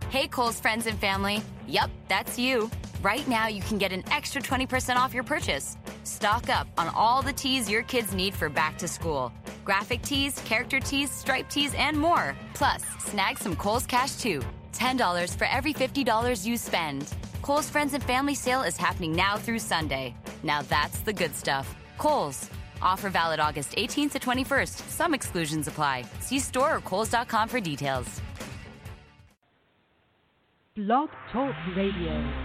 Hey, Kohl's friends and family. Yup, that's you. Right now, you can get an extra 20% off your purchase. Stock up on all the tees your kids need for back to school. Graphic tees, character tees, striped tees, and more. Plus, snag some Kohl's Cash, too. $10 for every $50 you spend. Kohl's Friends and Family sale is happening now through Sunday. Now that's the good stuff. Kohl's. Offer valid August 18th to 21st. Some exclusions apply. See store or kohls.com for details. Blog Talk Radio.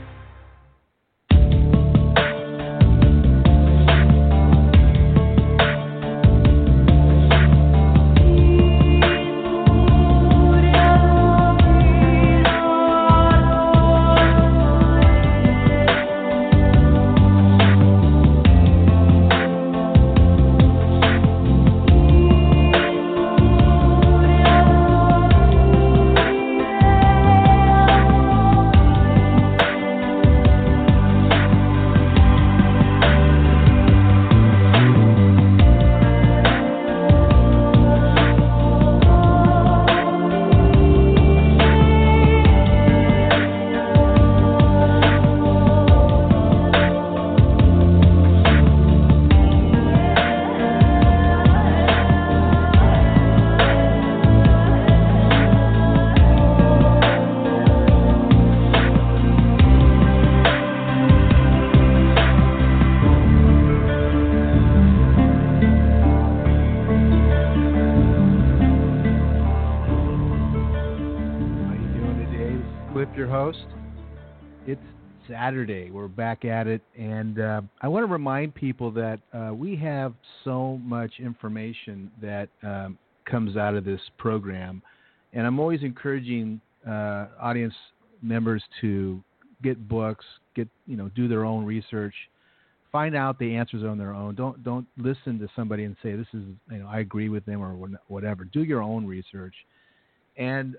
Saturday. We're back at it, and I want to remind people that we have so much information that comes out of this program, and I'm always encouraging audience members to get books, do their own research, find out the answers on their own. Don't listen to somebody and say this is I agree with them or whatever. Do your own research, and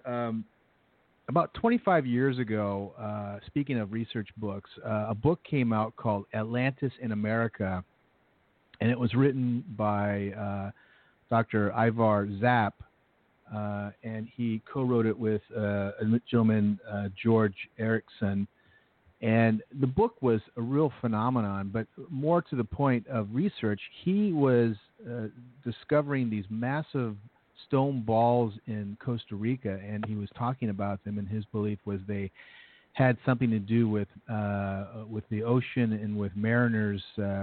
about 25 years ago, speaking of research books, a book came out called Atlantis in America, and it was written by Dr. Ivar Zapp, and he co-wrote it with a gentleman, George Erickson. And the book was a real phenomenon, but more to the point of research, he was discovering these massive stone balls in Costa Rica, and he was talking about them, and his belief was they had something to do with the ocean and with mariners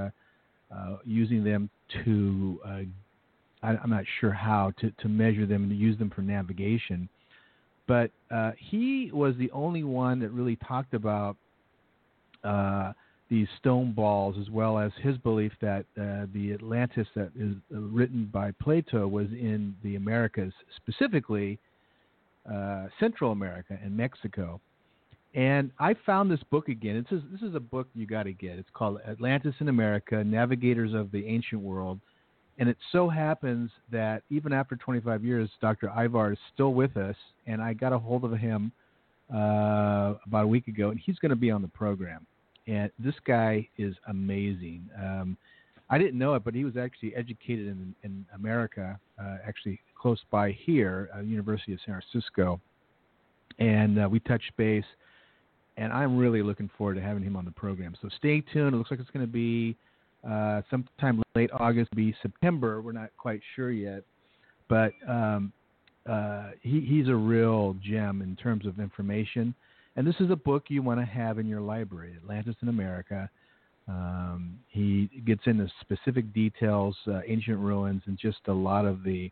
using them to I'm not sure how to measure them and to use them for navigation. But he was the only one that really talked about these stone balls, as well as his belief that the Atlantis that is written by Plato was in the Americas, specifically Central America and Mexico. And I found this book again. This is a book you got to get. It's called Atlantis in America, Navigators of the Ancient World. And it so happens that even after 25 years, Dr. Ivar is still with us, and I got a hold of him about a week ago, and he's going to be on the program. And this guy is amazing. I didn't know it, but he was actually educated in America, actually close by here, University of San Francisco. And we touched base, and I'm really looking forward to having him on the program. So stay tuned. It looks like it's going to be sometime late August, maybe September. We're not quite sure yet. But he's a real gem in terms of information. And this is a book you want to have in your library, Atlantis in America. He gets into specific details, ancient ruins, and just a lot of the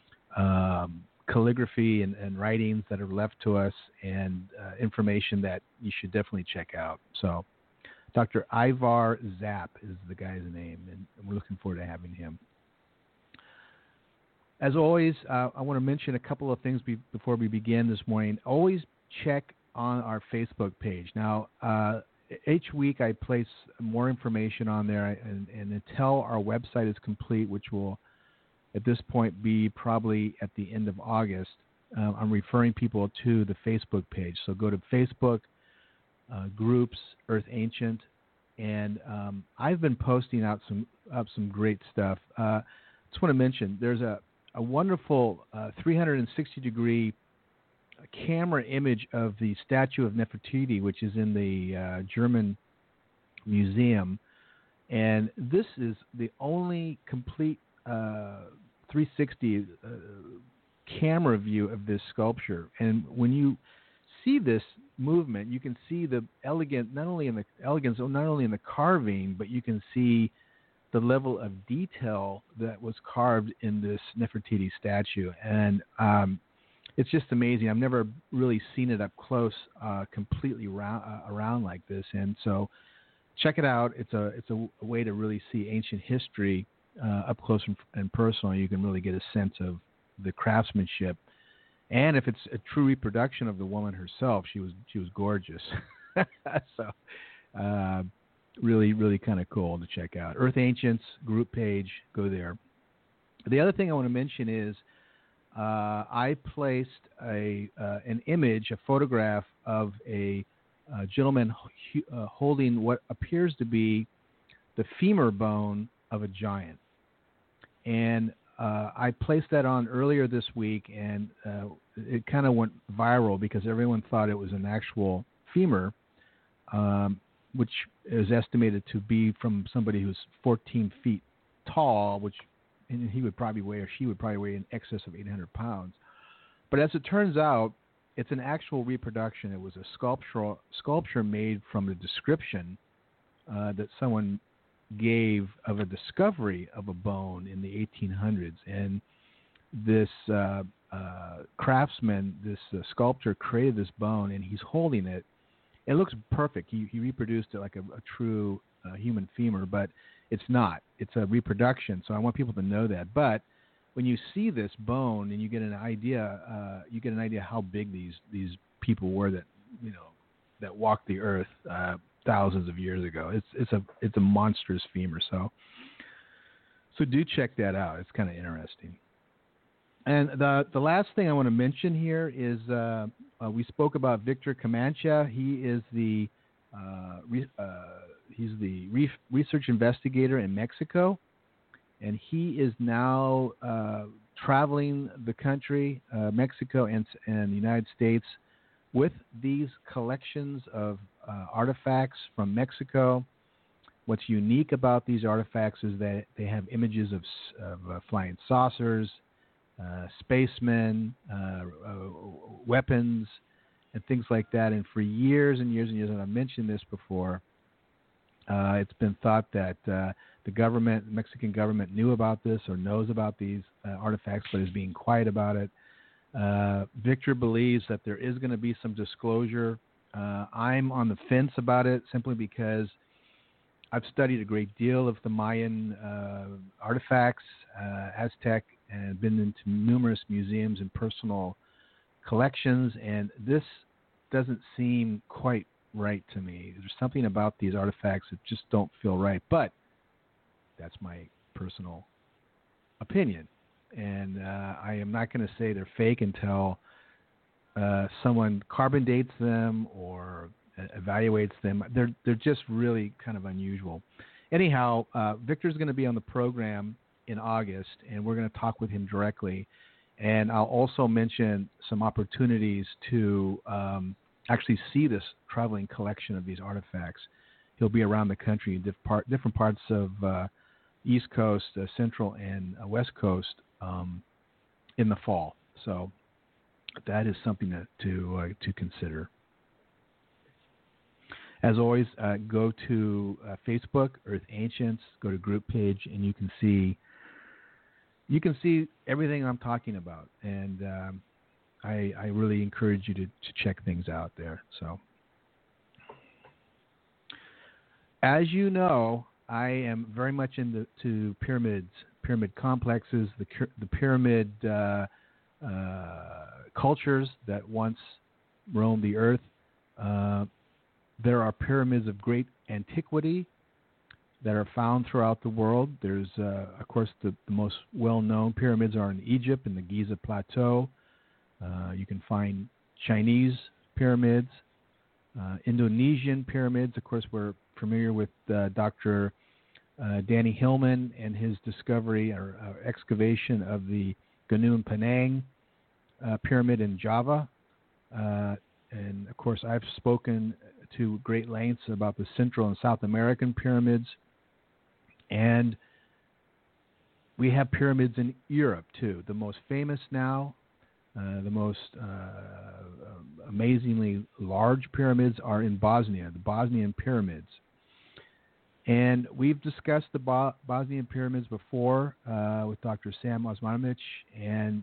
calligraphy and writings that are left to us, and information that you should definitely check out. So Dr. Ivar Zapp is the guy's name, and we're looking forward to having him. As always, I want to mention a couple of things before we begin this morning. Always check on our Facebook page. Now, each week I place more information on there, and until our website is complete, which will at this point be probably at the end of August, I'm referring people to the Facebook page. So go to Facebook, groups, Earth Ancient, and I've been posting out some great stuff. Just want to mention there's a wonderful 360-degree camera image of the statue of Nefertiti, which is in the German museum. And this is the only complete 360 camera view of this sculpture. And when you see this movement, you can see the elegance, not only in the carving, but you can see the level of detail that was carved in this Nefertiti statue. And it's just amazing. I've never really seen it up close, completely around like this. And so check it out. It's a way to really see ancient history up close and personal. You can really get a sense of the craftsmanship, and if it's a true reproduction of the woman herself, she was gorgeous. So really kind of cool to check out. Earth Ancients group page, go there. The other thing I want to mention is I placed an image, a photograph of a gentleman holding what appears to be the femur bone of a giant. And I placed that on earlier this week, and it kind of went viral because everyone thought it was an actual femur, which is estimated to be from somebody who's 14 feet tall, and he would probably weigh, or she would probably weigh in excess of 800 pounds. But as it turns out, it's an actual reproduction. It was a sculpture made from the description that someone gave of a discovery of a bone in the 1800s. And this craftsman, this sculptor created this bone, and he's holding it. It looks perfect. He reproduced it like a true human femur, but it's not. It's a reproduction, so I want people to know that. But when you see this bone and you get an idea how big these people were that walked the earth thousands of years ago. It's a monstrous femur. So do check that out. It's kind of interesting. And the last thing I want to mention here is we spoke about Victor Camacho. He is the research investigator in Mexico, and he is now traveling the country, Mexico and the United States, with these collections of artifacts from Mexico. What's unique about these artifacts is that they have images of flying saucers, spacemen, weapons, and things like that. And for years and years and years, and I've mentioned this before, it's been thought that the Mexican government knew about this or knows about these artifacts, but is being quiet about it. Victor believes that there is going to be some disclosure. I'm on the fence about it simply because I've studied a great deal of the Mayan artifacts, Aztec, and been into numerous museums and personal collections, and this doesn't seem quite right to me. There's something about these artifacts that just don't feel right, but that's my personal opinion. And I am not going to say they're fake until someone carbon dates them or evaluates them. They're just really kind of unusual. Anyhow, Victor's going to be on the program in August, and we're going to talk with him directly. And I'll also mention some opportunities to actually see this traveling collection of these artifacts. He'll be around the country in different parts of East Coast, Central, and West Coast in the fall. So that is something to consider. As always, go to Facebook, Earth Ancients, go to group page, and you can see everything I'm talking about. And I really encourage you to check things out there. So, as you know, I am very much into pyramids, pyramid complexes, the pyramid cultures that once roamed the earth. There are pyramids of great antiquity that are found throughout the world. There's, of course, the most well-known pyramids are in Egypt, in the Giza Plateau. You can find Chinese pyramids, Indonesian pyramids. Of course, we're familiar with Dr. Danny Hillman and his discovery or excavation of the Gunung Panang pyramid in Java. And of course, I've spoken to great lengths about the Central and South American pyramids, and we have pyramids in Europe too. The most famous now, the most amazingly large pyramids are in Bosnia, the Bosnian pyramids. And we've discussed the Bosnian pyramids before with Dr. Sam Osmanovic, and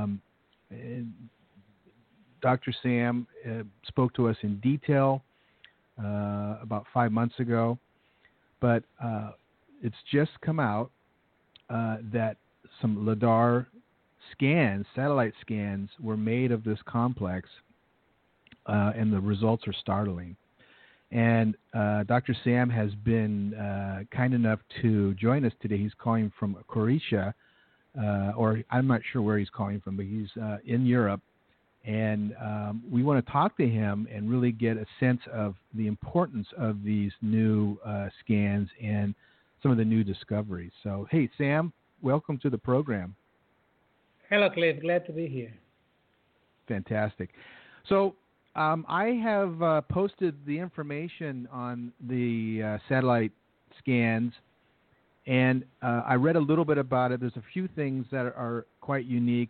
Dr. Sam spoke to us in detail about 5 months ago, but it's just come out that some LIDAR scans, satellite scans, were made of this complex, and the results are startling. And Dr. Sam has been kind enough to join us today. He's calling from Croatia, or I'm not sure where he's calling from, but he's in Europe. And we want to talk to him and really get a sense of the importance of these new scans and some of the new discoveries. So, hey, Sam, welcome to the program. Hello, Cliff. Glad to be here. Fantastic. So, I have posted the information on the satellite scans, and I read a little bit about it. There's a few things that are quite unique,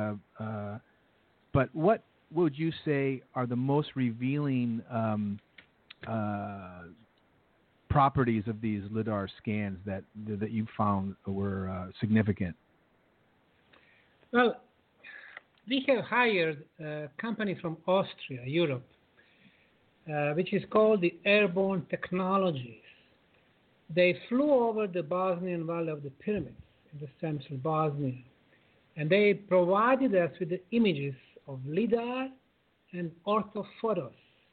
but what would you say are the most revealing properties of these LIDAR scans that you found were significant? Well, we have hired a company from Austria, Europe, which is called the Airborne Technologies. They flew over the Bosnian Valley of the Pyramids in the central Bosnia, and they provided us with the images of LIDAR and orthophotos.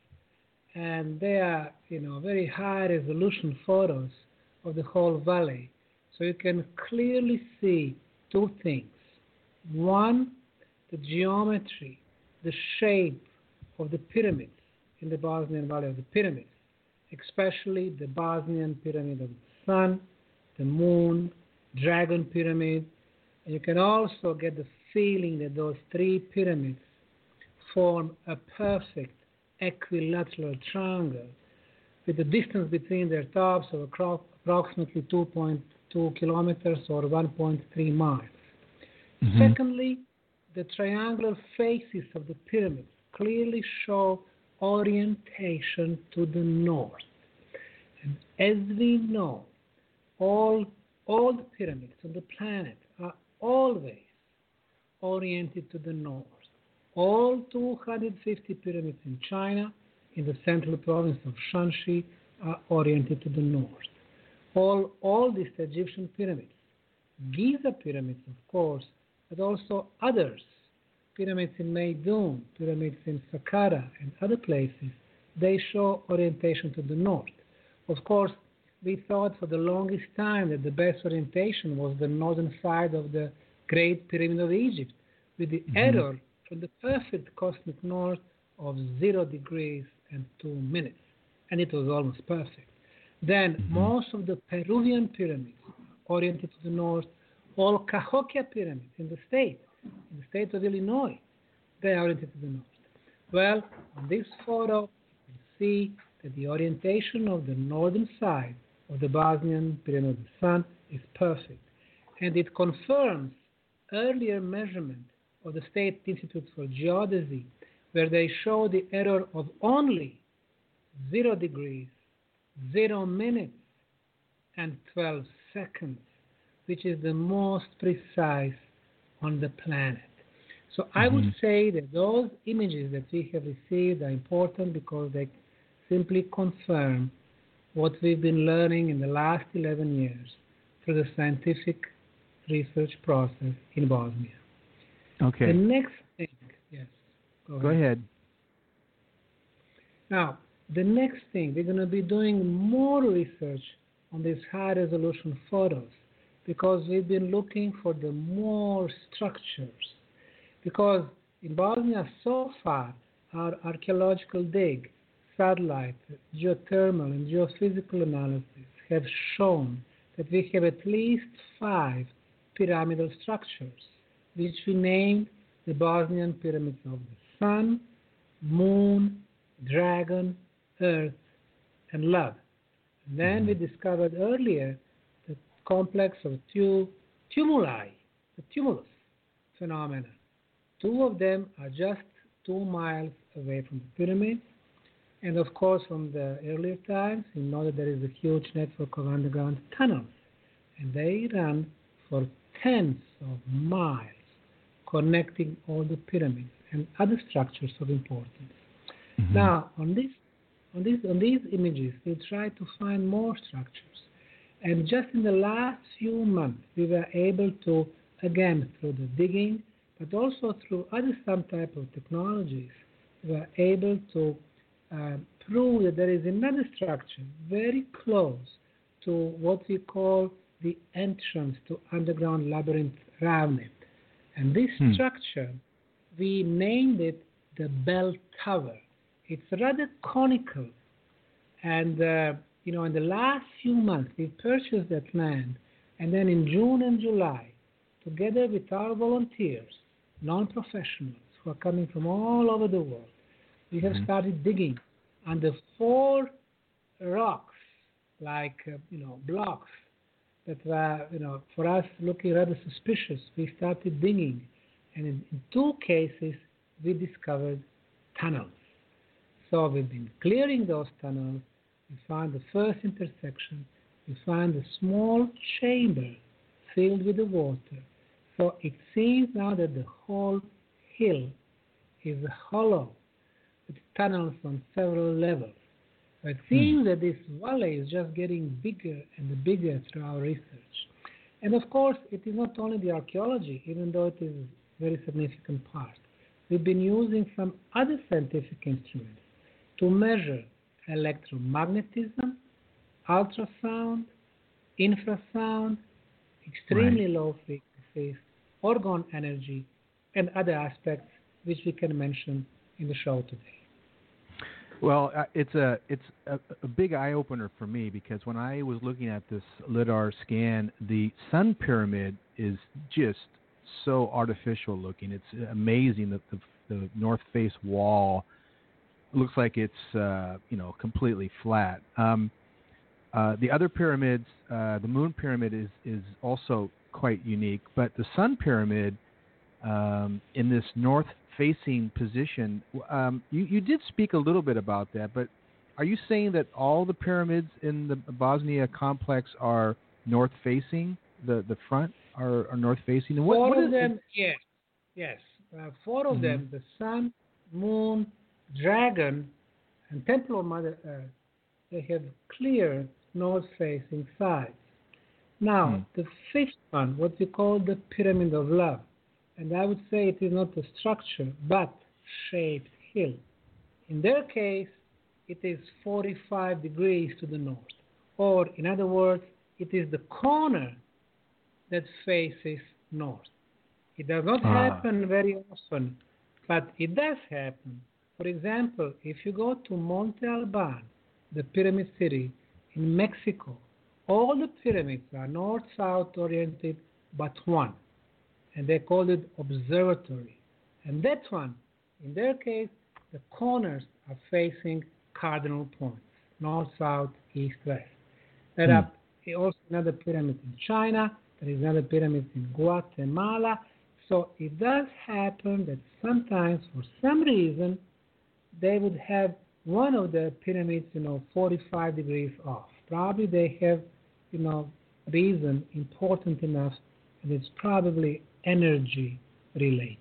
And they are, very high-resolution photos of the whole valley. So you can clearly see two things. One, the geometry, the shape of the pyramids in the Bosnian Valley of the Pyramids, especially the Bosnian Pyramid of the Sun, the Moon, Dragon Pyramid. And you can also get the feeling that those three pyramids form a perfect equilateral triangle with the distance between their tops of approximately 2.2 kilometers or 1.3 miles. Mm-hmm. Secondly, the triangular faces of the pyramids clearly show orientation to the north. And as we know, all the pyramids on the planet are always oriented to the north. All 250 pyramids in China, in the central province of Shanxi, are oriented to the north. All these Egyptian pyramids, Giza pyramids, of course, but also others, pyramids in Meidum, pyramids in Saqqara, and other places, they show orientation to the north. Of course, we thought for the longest time that the best orientation was the northern side of the Great Pyramid of Egypt, with the error from the perfect cosmic north of 0 degrees and 2 minutes. And it was almost perfect. Then most of the Peruvian pyramids oriented to the north, all Cahokia pyramids in the state of Illinois, they are oriented to the north. Well, on this photo, you see that the orientation of the northern side of the Bosnian Pyramid of the Sun is perfect. And it confirms earlier measurement of the State Institute for Geodesy, where they show the error of only 0 degrees, 0 minutes, and 12 seconds, which is the most precise on the planet. So I would say that those images that we have received are important because they simply confirm what we've been learning in the last 11 years through the scientific research process in Bosnia. Okay. The next thing, yes. Go ahead. Now, the next thing, we're going to be doing more research on these high-resolution photos because we've been looking for the more structures. Because in Bosnia, so far, our archaeological dig, satellite, geothermal, and geophysical analysis have shown that we have at least 5 pyramidal structures, which we named the Bosnian Pyramids of the Sun, moon, dragon, earth, and love. And then we discovered earlier the complex of tumuli, the tumulus phenomena. Two of them are just 2 miles away from the pyramids. And of course, from the earlier times, you know that there is a huge network of underground tunnels. And they run for tens of miles, connecting all the pyramids and other structures of importance. Now, on these images, we try to find more structures. And just in the last few months, we were able to, again, through the digging, but also through some type of technologies, we were able to prove that there is another structure very close to what we call the entrance to underground labyrinth Ravnet. And this structure, we named it the Bell Tower. It's rather conical. And, in the last few months, we purchased that land. And then in June and July, together with our volunteers, non-professionals who are coming from all over the world, we have started digging under 4 rocks, like, blocks that were, for us looking rather suspicious. We started digging. And in 2 cases, we discovered tunnels. So we've been clearing those tunnels. We found the first intersection. We found a small chamber filled with the water. So it seems now that the whole hill is hollow with tunnels on several levels. So it seems that this valley is just getting bigger and bigger through our research. And of course, it is not only the archaeology, even though it is a very significant part. We've been using some other scientific instruments to measure electromagnetism, ultrasound, infrasound, extremely low frequencies, orgone energy, and other aspects which we can mention in the show today. Well, it's a big eye opener for me, because when I was looking at this lidar scan, the Sun Pyramid is just so artificial looking. It's amazing that the north face wall looks like it's completely flat. The other pyramids, the Moon Pyramid is also quite unique, but the Sun Pyramid in this north-facing position, you did speak a little bit about that, but are you saying that all the pyramids in the Bosnia complex are north-facing? The front are north-facing? And Four of them, yes. 4 of them, the Sun, Moon, Dragon, and Temple of Mother Earth, they have clear north-facing sides. Now, the 5th one, what we call the Pyramid of Love, and I would say it is not a structure, but shaped hill. In their case, it is 45 degrees to the north. Or, in other words, it is the corner that faces north. It does not happen very often, but it does happen. For example, if you go to Monte Alban, the pyramid city in Mexico, all the pyramids are north-south oriented but one, and they call it observatory. And that one, in their case, the corners are facing cardinal points, north, south, east, west. There are also another pyramid in China. There is another pyramid in Guatemala. So it does happen that sometimes, for some reason, they would have one of the pyramids, 45 degrees off. Probably they have, reason important enough, and it's probably energy related.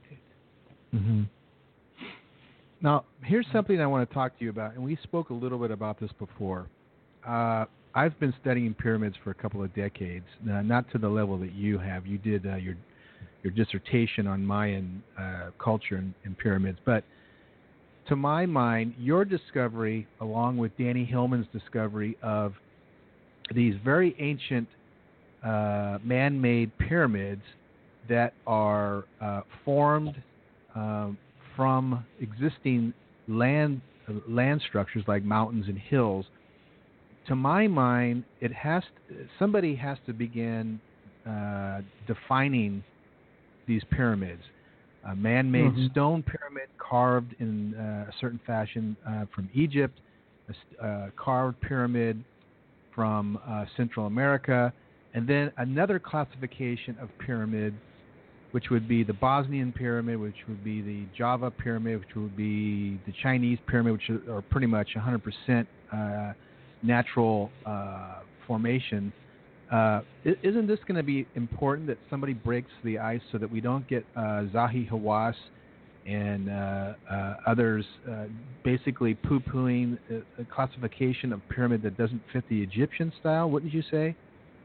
Now, here's something I want to talk to you about, and we spoke a little bit about this before. I've been studying pyramids for a couple of decades, not to the level that you have. You did your dissertation on Mayan culture and pyramids, but to my mind, your discovery, along with Danny Hillman's discovery of these very ancient man-made pyramids that are formed from existing land structures like mountains and hills, to my mind, somebody has to begin defining these pyramids. a man-made stone pyramid carved in a certain fashion from Egypt, a carved pyramid from Central America, and then another classification of pyramids, which would be the Bosnian pyramid, which would be the Java pyramid, which would be the Chinese pyramid, which are pretty much 100% natural formation. Isn't this going to be important that somebody breaks the ice so that we don't get Zahi Hawass and others basically poo-pooing a classification of pyramid that doesn't fit the Egyptian style, wouldn't you say?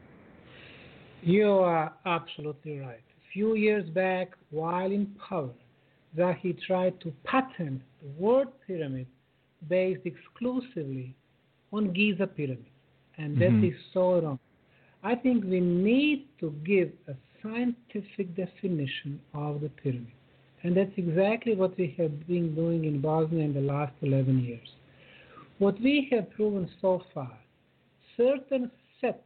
You are absolutely right. A few years back, while in power, Zahi tried to patent the word pyramid based exclusively on Giza pyramid, and that is so wrong. I think we need to give a scientific definition of the pyramid. And that's exactly what we have been doing in Bosnia in the last 11 years. What we have proven so far, certain set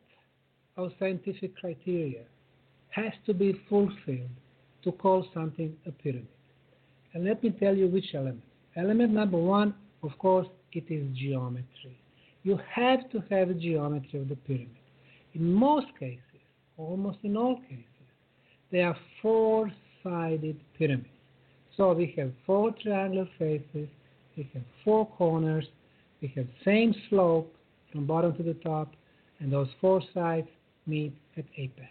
of scientific criteria has to be fulfilled to call something a pyramid. And let me tell you which element. Element number one, of course, it is geometry. You have to have a geometry of the pyramid. In most cases, almost in all cases, they are four-sided pyramids. So we have four triangular faces, we have four corners, we have same slope from bottom to the top, and those four sides meet at apex.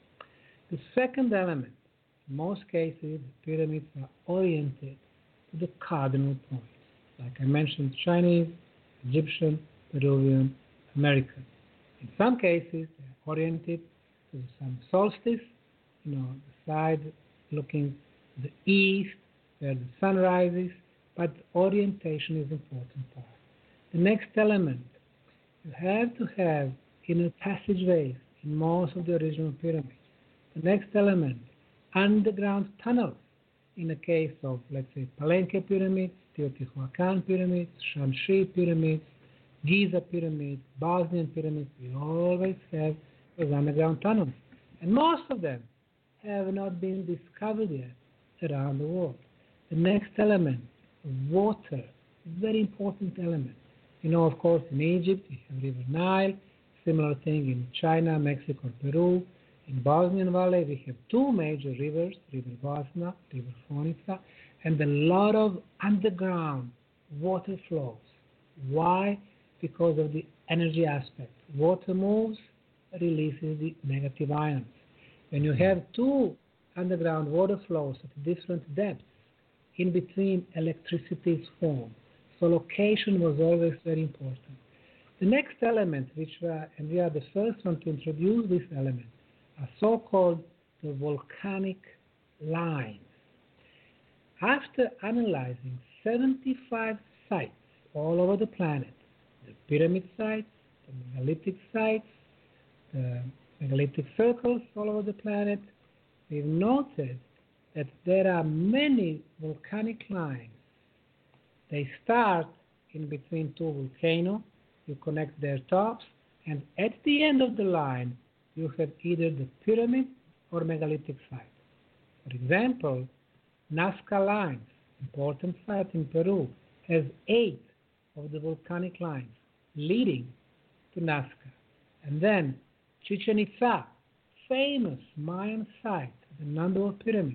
The second element, in most cases, the pyramids are oriented to the cardinal points. Like I mentioned, Chinese, Egyptian, Peruvian, American. In some cases, they are oriented to the sun solstice, the side looking to the east, where the sun rises, but orientation is an important part. The next element, you have to have inner passageways in most of the original pyramids. The next element, underground tunnels in the case of, let's say, Palenque pyramids, Teotihuacan pyramids, Shamshi pyramids, Giza pyramids, Bosnian pyramids. We always have those underground tunnels. And most of them have not been discovered yet around the world. The next element, water, very important element. Of course, in Egypt, we have River Nile, similar thing in China, Mexico, Peru. In Bosnian Valley, we have two major rivers, River Bosna, River Fonica, and a lot of underground water flows. Why? Because of the energy aspect. Water moves, releases the negative ions. When you have two underground water flows at different depths, in between electricity is formed. So location was always very important. The next element, and we are the first one to introduce this element, are so-called the volcanic lines. After analyzing 75 sites all over the planet, the pyramid sites, the megalithic sites, the megalithic circles all over the planet, we've noted that there are many volcanic lines. They start in between two volcanoes, you connect their tops, and at the end of the line, you have either the pyramid or megalithic site. For example, Nazca lines, important site in Peru, has 8 of the volcanic lines leading to Nazca. And then Chichen Itza, famous Mayan site, the number of pyramids,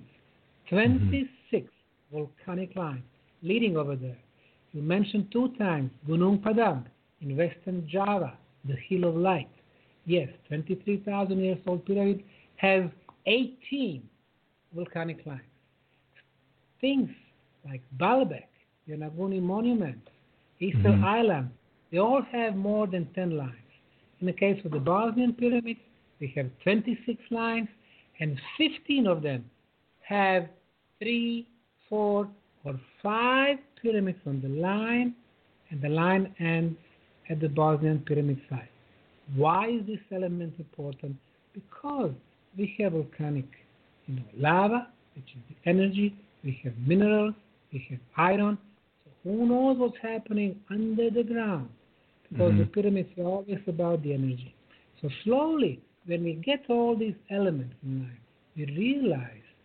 26 volcanic lines leading over there. You mentioned 2 times Gunung Padang in western Java, the Hill of Light. Yes, 23,000 years old pyramid has 18 volcanic lines. Things like Baalbek, Yonaguni Monument, Easter Island, they all have more than 10 lines. In the case of the Bosnian pyramids, we have 26 lines, and 15 of them have 3, 4, or 5 pyramids on the line, and the line ends at the Bosnian pyramid site. Why is this element important? Because we have volcanic lava, which is the energy, we have minerals, we have iron. So who knows what's happening under the ground? Because the pyramids are always about the energy. So slowly, when we get all these elements in line, we realize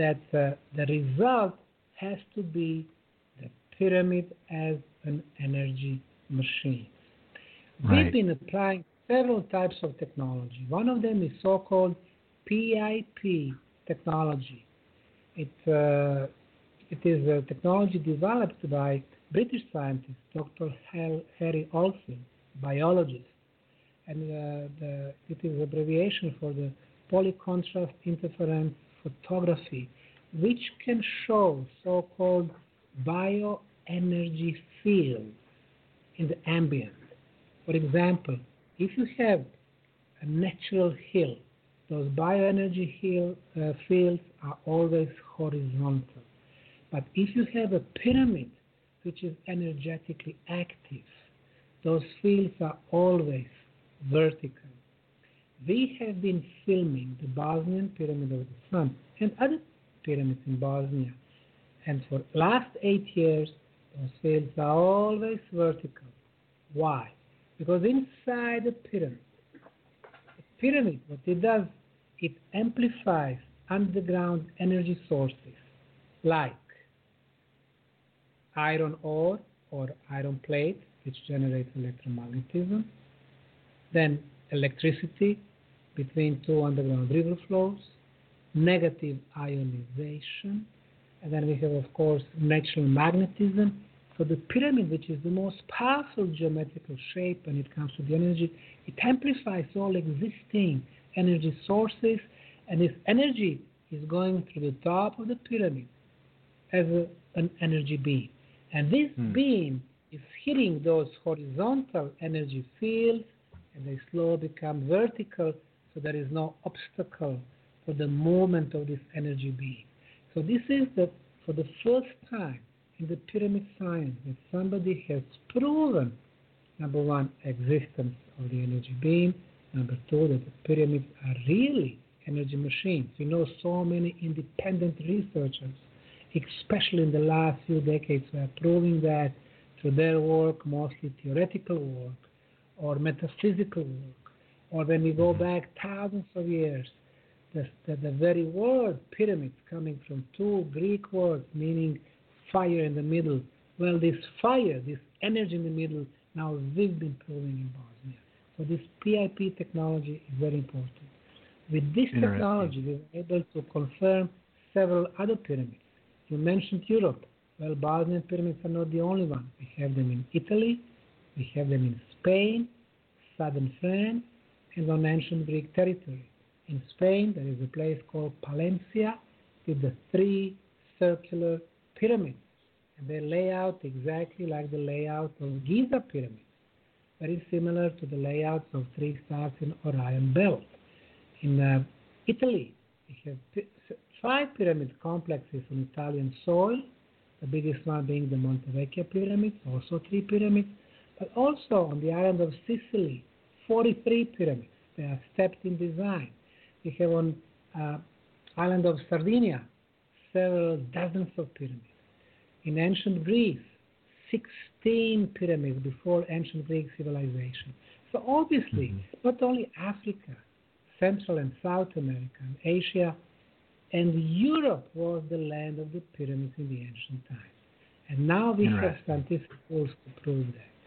that the result has to be the pyramid as an energy machine. Right. We've been applying several types of technology. One of them is so-called PIP technology. It is a technology developed by British scientist Dr. Harry Oldfield, biologist, and it is abbreviation for the polycontrast interference photography, which can show so-called bioenergy fields in the ambient. For example, if you have a natural hill, those bioenergy fields are always horizontal. But if you have a pyramid which is energetically active, those fields are always vertical. We have been filming the Bosnian Pyramid of the Sun and other pyramids in Bosnia, and for last 8 years, those fields are always vertical. Why? Because inside the pyramid, what it does, it amplifies underground energy sources like iron ore or iron plate, which generates electromagnetism, then electricity between two underground river flows, negative ionization, and then we have, of course, natural magnetism. So the pyramid, which is the most powerful geometrical shape when it comes to the energy, it amplifies all existing energy sources, and this energy is going through the top of the pyramid as an energy beam. And this beam is hitting those horizontal energy fields, and they slowly become vertical, so there is no obstacle for the movement of this energy beam. So this is for the first time in the pyramid science that somebody has proven, number one, existence of the energy beam, number two, that the pyramids are really energy machines. We know so many independent researchers, especially in the last few decades, who are proving that through their work, mostly theoretical work or metaphysical work, or when we go back thousands of years, the very word pyramids coming from two Greek words meaning fire in the middle. Well, this fire, this energy in the middle, now we've been proving in Bosnia. So this PIP technology is very important. With this technology, we were able to confirm several other pyramids. You mentioned Europe. Well, Bosnian pyramids are not the only one. We have them in Italy, we have them in Spain, southern France, and on ancient Greek territory. In Spain, there is a place called Palencia with the 3 circular pyramids. And they lay out exactly like the layout of Giza pyramids, very similar to the layouts of 3 stars in Orion Belt. In Italy, we have 5 pyramid complexes on Italian soil, the biggest one being the Monte Vecchio pyramids, also 3 pyramids, but also on the island of Sicily, 43 pyramids. They are stepped in design. We have on island of Sardinia several dozens of pyramids. In ancient Greece, 16 pyramids before ancient Greek civilization. So obviously, not only Africa, Central and South America, and Asia, and Europe was the land of the pyramids in the ancient times. And now we have scientific tools to prove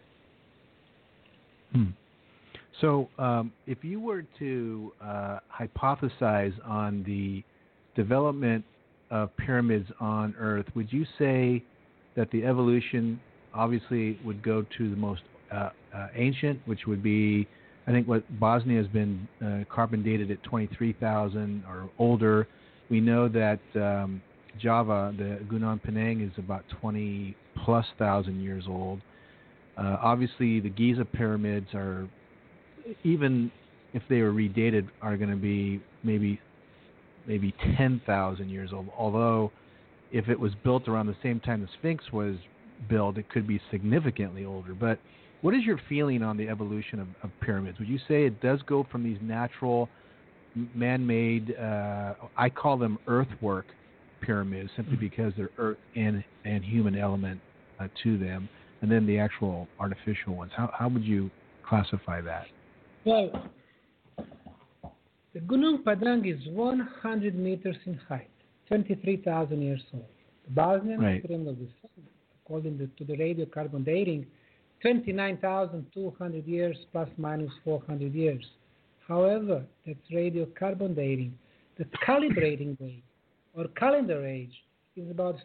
that. So if you were to hypothesize on the development of pyramids on Earth, would you say that the evolution obviously would go to the most ancient, which would be, I think, what Bosnia has been carbon dated at 23,000 or older. We know that Java, the Gunung Penang, is about 20+ thousand years old. Obviously, the Giza pyramids are, even if they were redated, are going to be maybe 10,000 years old. Although, if it was built around the same time the Sphinx was built, it could be significantly older. But what is your feeling on the evolution of pyramids? Would you say it does go from these natural, man-made, I call them earthwork pyramids, simply because they're earth and human element to them, and then the actual artificial ones? How would you classify that? Well, the Gunung Padang is 100 meters in height. 23,000 years old. The Bosnian Right. pyramid of the sun, according to the radiocarbon dating, 29,200 years plus minus 400 years. However, that's radiocarbon dating. The calibrating date or calendar age is about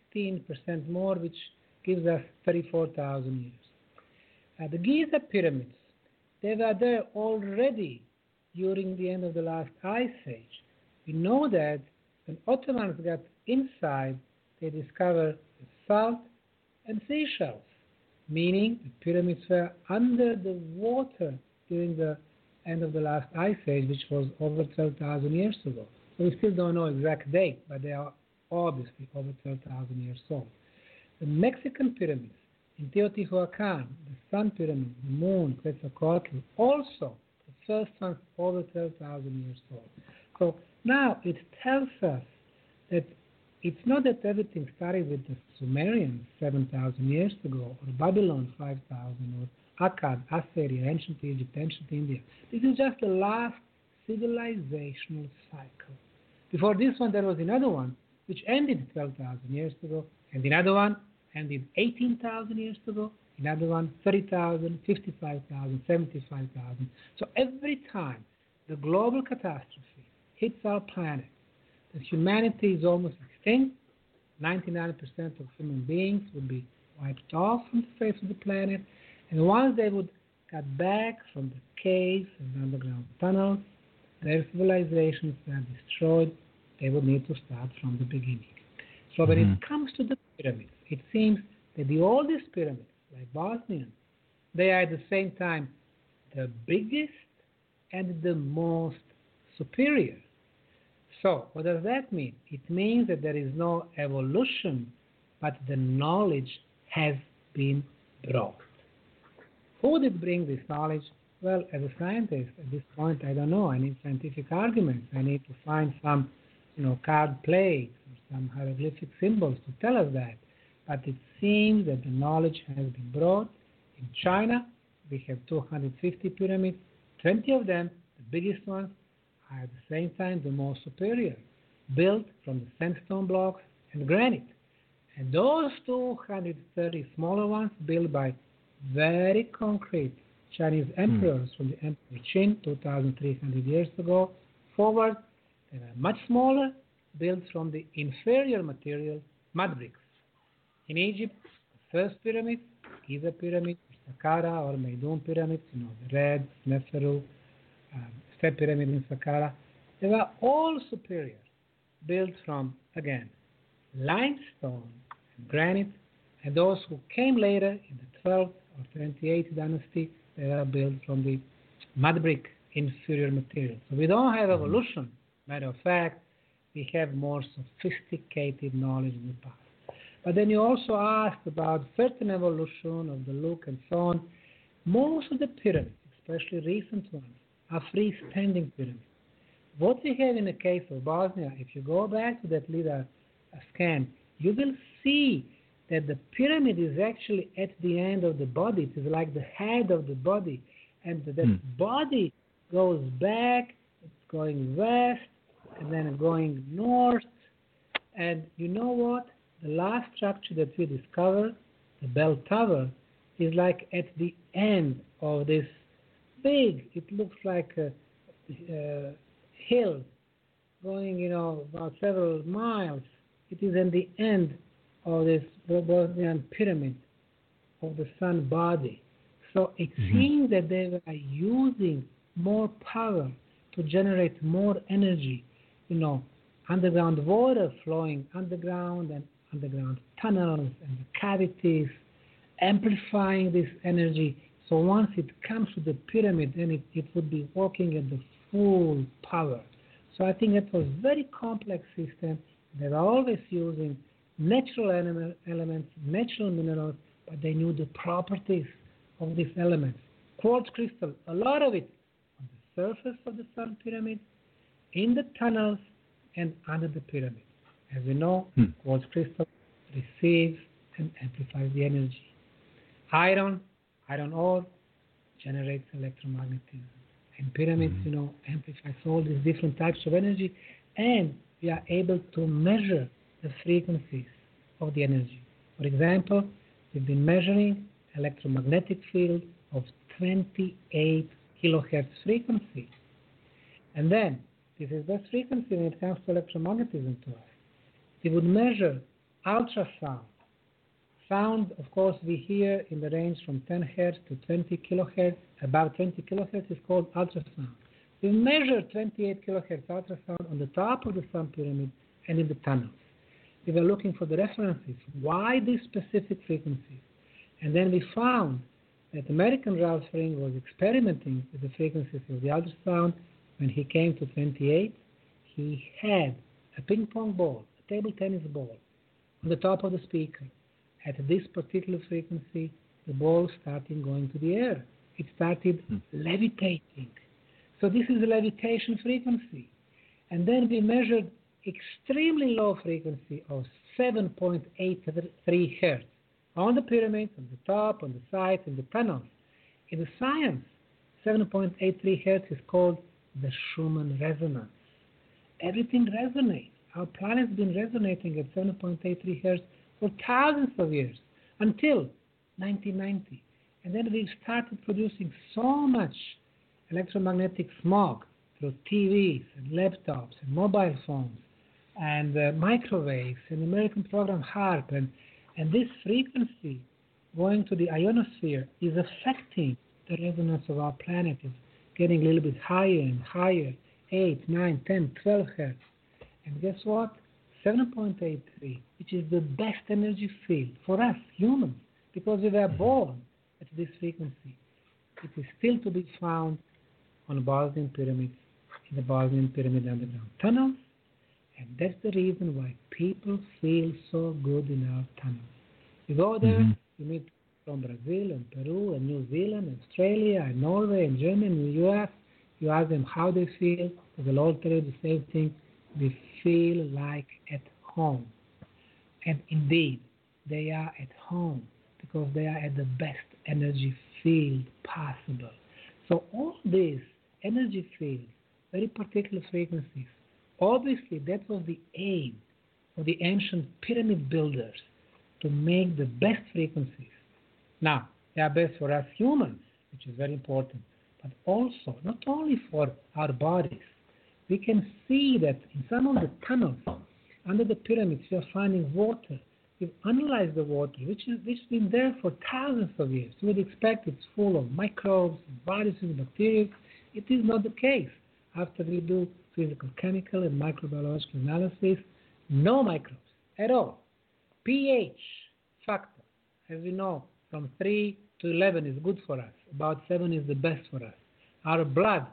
15% more, which gives us 34,000 years. The Giza pyramids, they were there already during the end of the last ice age. We know that when Ottomans got inside, they discovered the salt and seashells, meaning the pyramids were under the water during the end of the last ice age, which was over 12,000 years ago. So we still don't know exact date, but they are obviously over 12,000 years old. The Mexican pyramids in Teotihuacan, the Sun Pyramid, the Moon, Quetzalcoatl, also the first ones over 12,000 years old. So now it tells us that it's not that everything started with the Sumerians 7,000 years ago, or Babylon 5,000, or Akkad, Assyria, ancient Egypt, ancient India. This is just the last civilizational cycle. Before this one, there was another one, which ended 12,000 years ago, and another one ended 18,000 years ago, another one 30,000, 55,000, 75,000. So every time the global catastrophe hits our planet, that humanity is almost extinct, 99% of human beings would be wiped off from the face of the planet, and once they would get back from the caves and underground tunnels, their civilizations were destroyed. They would need to start from the beginning. So when it comes to the pyramids, it seems that the oldest pyramids, like Bosnian, they are at the same time the biggest and the most superior. So what does that mean? It means that there is no evolution, but the knowledge has been brought. Who did bring this knowledge? Well, as a scientist, at this point, I don't know. I need scientific arguments. I need to find some, card plates or some hieroglyphic symbols to tell us that. But it seems that the knowledge has been brought. In China, we have 250 pyramids. 20 of them, the biggest ones, are at the same time the most superior, built from the sandstone blocks and granite. And those 230 smaller ones, built by very concrete Chinese emperors from the Emperor Qin 2,300 years ago forward, they were much smaller, built from the inferior material, mud bricks. In Egypt, the first pyramid, Giza pyramid, Saqqara or Meidum pyramids, the Red, Neferu, Step pyramid in Saqqara, they were all superior, built from, again, limestone and granite, and those who came later in the 12th or 28th dynasty, they were built from the mud brick inferior material. So we don't have evolution. Matter of fact, we have more sophisticated knowledge in the past. But then you also asked about certain evolution of the look and so on. Most of the pyramids, especially recent ones, are freestanding pyramids. What we have in the case of Bosnia, if you go back to that LIDAR scan, you will see that the pyramid is actually at the end of the body. It is like the head of the body. And that body goes back, it's going west, and then going north. And you know what? The last structure that we discovered, the bell tower, is like at the end of this big, it looks like a hill going, about several miles. It is in the end of this Bosnian pyramid of the sun body. So it seems that they were using more power to generate more energy, underground water flowing underground and underground tunnels and the cavities, amplifying this energy. So once it comes to the pyramid, then it would be working at the full power. So I think that was a very complex system. They were always using natural elements, natural minerals, but they knew the properties of these elements. Quartz crystal, a lot of it on the surface of the sun pyramid, in the tunnels, and under the pyramid. As we know, quartz crystal receives and amplifies the energy. Iron ore generates electromagnetism. And pyramids, amplifies all these different types of energy. And we are able to measure the frequencies of the energy. For example, we've been measuring electromagnetic field of 28 kilohertz frequency. And then, this is the frequency when it comes to electromagnetism to us. We would measure ultrasound. Sound, of course, we hear in the range from 10 hertz to 20 kilohertz. About 20 kilohertz is called ultrasound. We measure 28 kilohertz ultrasound on the top of the sun pyramid and in the tunnels. We were looking for the references. Why these specific frequencies? And then we found that American Ralph Ring was experimenting with the frequencies of the ultrasound. When he came to 28, he had a ping pong ball, a table tennis ball, on the top of the speaker. At this particular frequency, the ball started going to the air. It started levitating. So this is the levitation frequency. And then we measured extremely low frequency of 7.83 hertz on the pyramid, on the top, on the sides, in the tunnels. In the science, 7.83 hertz is called the Schumann resonance. Everything resonates. Our planet's been resonating at 7.83 hertz for thousands of years until 1990. And then we started producing so much electromagnetic smog through TVs and laptops and mobile phones and microwaves and American program HAARP. And this frequency going to the ionosphere is affecting the resonance of our planet. It's getting a little bit higher and higher, 8, 9, 10, 12 hertz. And guess what? 7.83, which is the best energy field for us humans, because we were born at this frequency. It is still to be found on the Bosnian pyramids, in the Bosnian pyramid underground tunnels, and that's the reason why people feel so good in our tunnels. You go there, you meet from Brazil and Peru and New Zealand and Australia and Norway and Germany and the US. You ask them how they feel, they will all tell you the same thing. We feel like at home. And indeed, they are at home because they are at the best energy field possible. So all these energy fields, very particular frequencies, obviously that was the aim of the ancient pyramid builders, to make the best frequencies. Now, they are best for us humans, which is very important, but also not only for our bodies. We can see that in some of the tunnels under the pyramids we are finding water. We've analyzed the water, which has been there for thousands of years. You would expect it's full of microbes, viruses, bacteria. It is not the case. After we do physical, chemical, and microbiological analysis, no microbes at all. pH factor, as we know, from 3 to 11 is good for us. About 7 is the best for us. Our blood,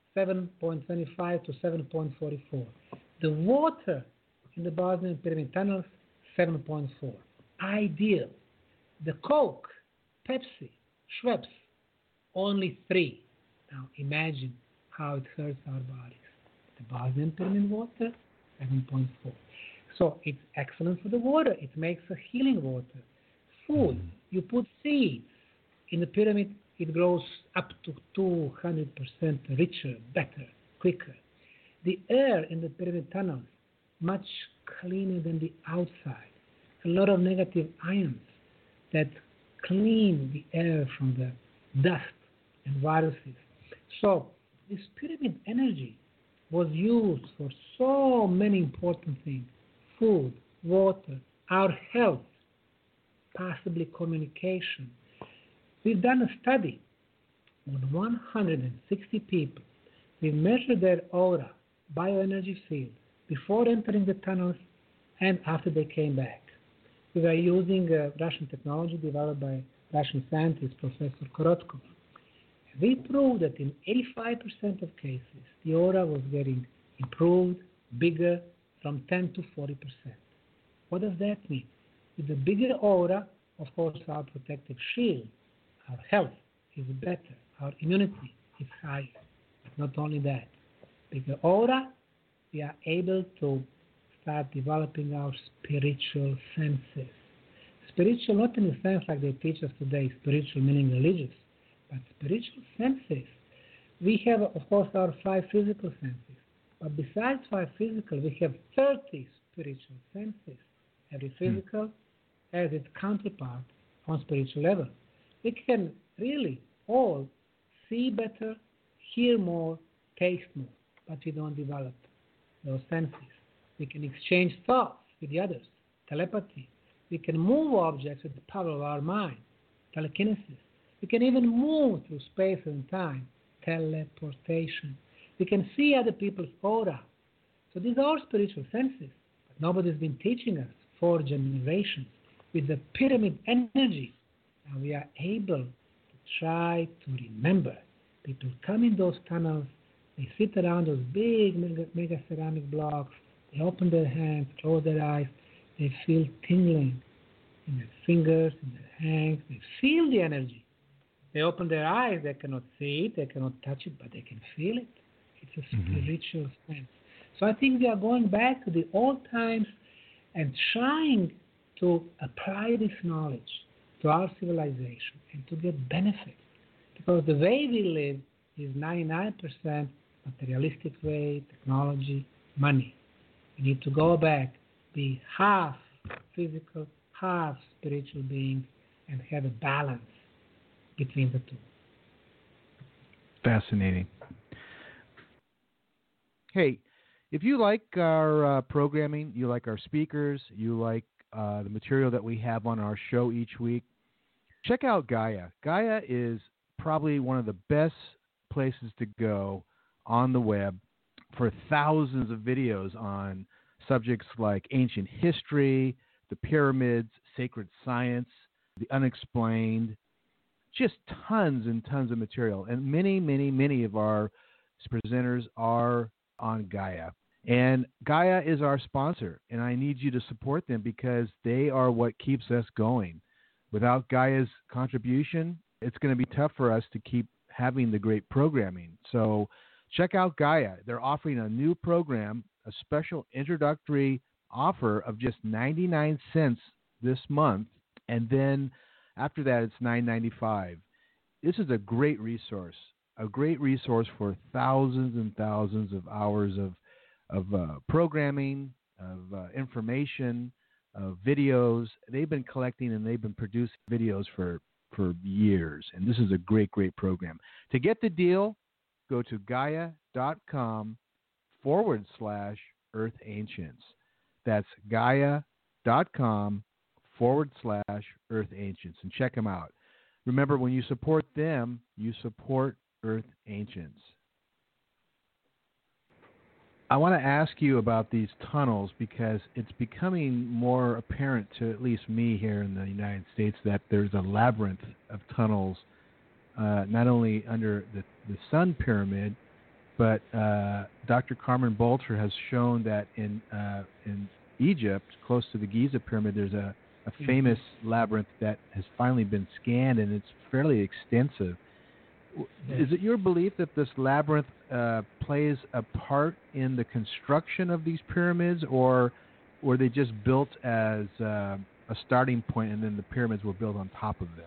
7.25 to 7.44. The water in the Bosnian pyramid tunnels, 7.4. Ideal. The Coke, Pepsi, Schweppes, only 3. Now imagine how it hurts our bodies. The Bosnian pyramid water, 7.4. So it's excellent for the water. It makes a healing water. Food, you put seeds in the pyramid, it grows up to 200% richer, better, quicker. The air in the pyramid tunnels, much cleaner than the outside. A lot of negative ions that clean the air from the dust and viruses. So this pyramid energy was used for so many important things: food, water, our health, possibly communication. We've done a study on 160 people. We measured their aura, bioenergy field, before entering the tunnels and after they came back. We were using Russian technology developed by Russian scientist Professor Korotkov. We proved that in 85% of cases, the aura was getting improved, bigger, from 10 to 40%. What does that mean? With the bigger aura, of course, our protective shield, our health is better, our immunity is higher. But not only that, bigger aura, we are able to start developing our spiritual senses. Spiritual, not in the sense like they teach us today, spiritual meaning religious, but spiritual senses. We have, of course, our 5 physical senses, But besides 5 physical, we have 30 spiritual senses. Every physical has its counterpart on spiritual level. We can really all see better, hear more, taste more, but we don't develop those senses. We can exchange thoughts with the others, telepathy. We can move objects with the power of our mind, telekinesis. We can even move through space and time, teleportation. We can see other people's aura. So these are spiritual senses, but nobody's been teaching us for generations with the pyramid energy. Now we are able to try to remember. People come in those tunnels, they sit around those big mega ceramic blocks, they open their hands, close their eyes, they feel tingling in their fingers, in their hands, they feel the energy. They open their eyes, they cannot see it, they cannot touch it, but they can feel it. It's a spiritual sense. So I think we are going back to the old times and trying to apply this knowledge to our civilization and to get benefit. Because the way we live is 99% materialistic way, technology, money. We need to go back, be half physical, half spiritual beings, and have a balance between the two. Fascinating. Hey, if you like our programming, you like our speakers, you like the material that we have on our show each week, check out Gaia. Gaia is probably one of the best places to go on the web for thousands of videos on subjects like ancient history, the pyramids, sacred science, the unexplained, just tons and tons of material. And many of our presenters are on Gaia. And Gaia is our sponsor, and I need you to support them because they are what keeps us going. Without Gaia's contribution, it's going to be tough for us to keep having the great programming. So check out Gaia. They're offering a new program, a special introductory offer of just 99 cents this month, and then after that it's $9.95. This is a great resource for thousands and thousands of hours of programming, of information, of videos. They've been collecting and they've been producing videos for years, and this is a great program. To get the deal, go to Gaia.com/Earth Ancients. That's Gaia.com/Earth Ancients, and check them out. Remember, when you support them, you support Earth Ancients. I want to ask you about these tunnels because it's becoming more apparent to at least me here in the United States that there's a labyrinth of tunnels, not only under the Sun Pyramid, but Dr. Carmen Bolter has shown that in Egypt, close to the Giza Pyramid, there's a famous labyrinth that has finally been scanned, and it's fairly extensive. Is it your belief that this labyrinth plays a part in the construction of these pyramids, or were they just built as a starting point and then the pyramids were built on top of them?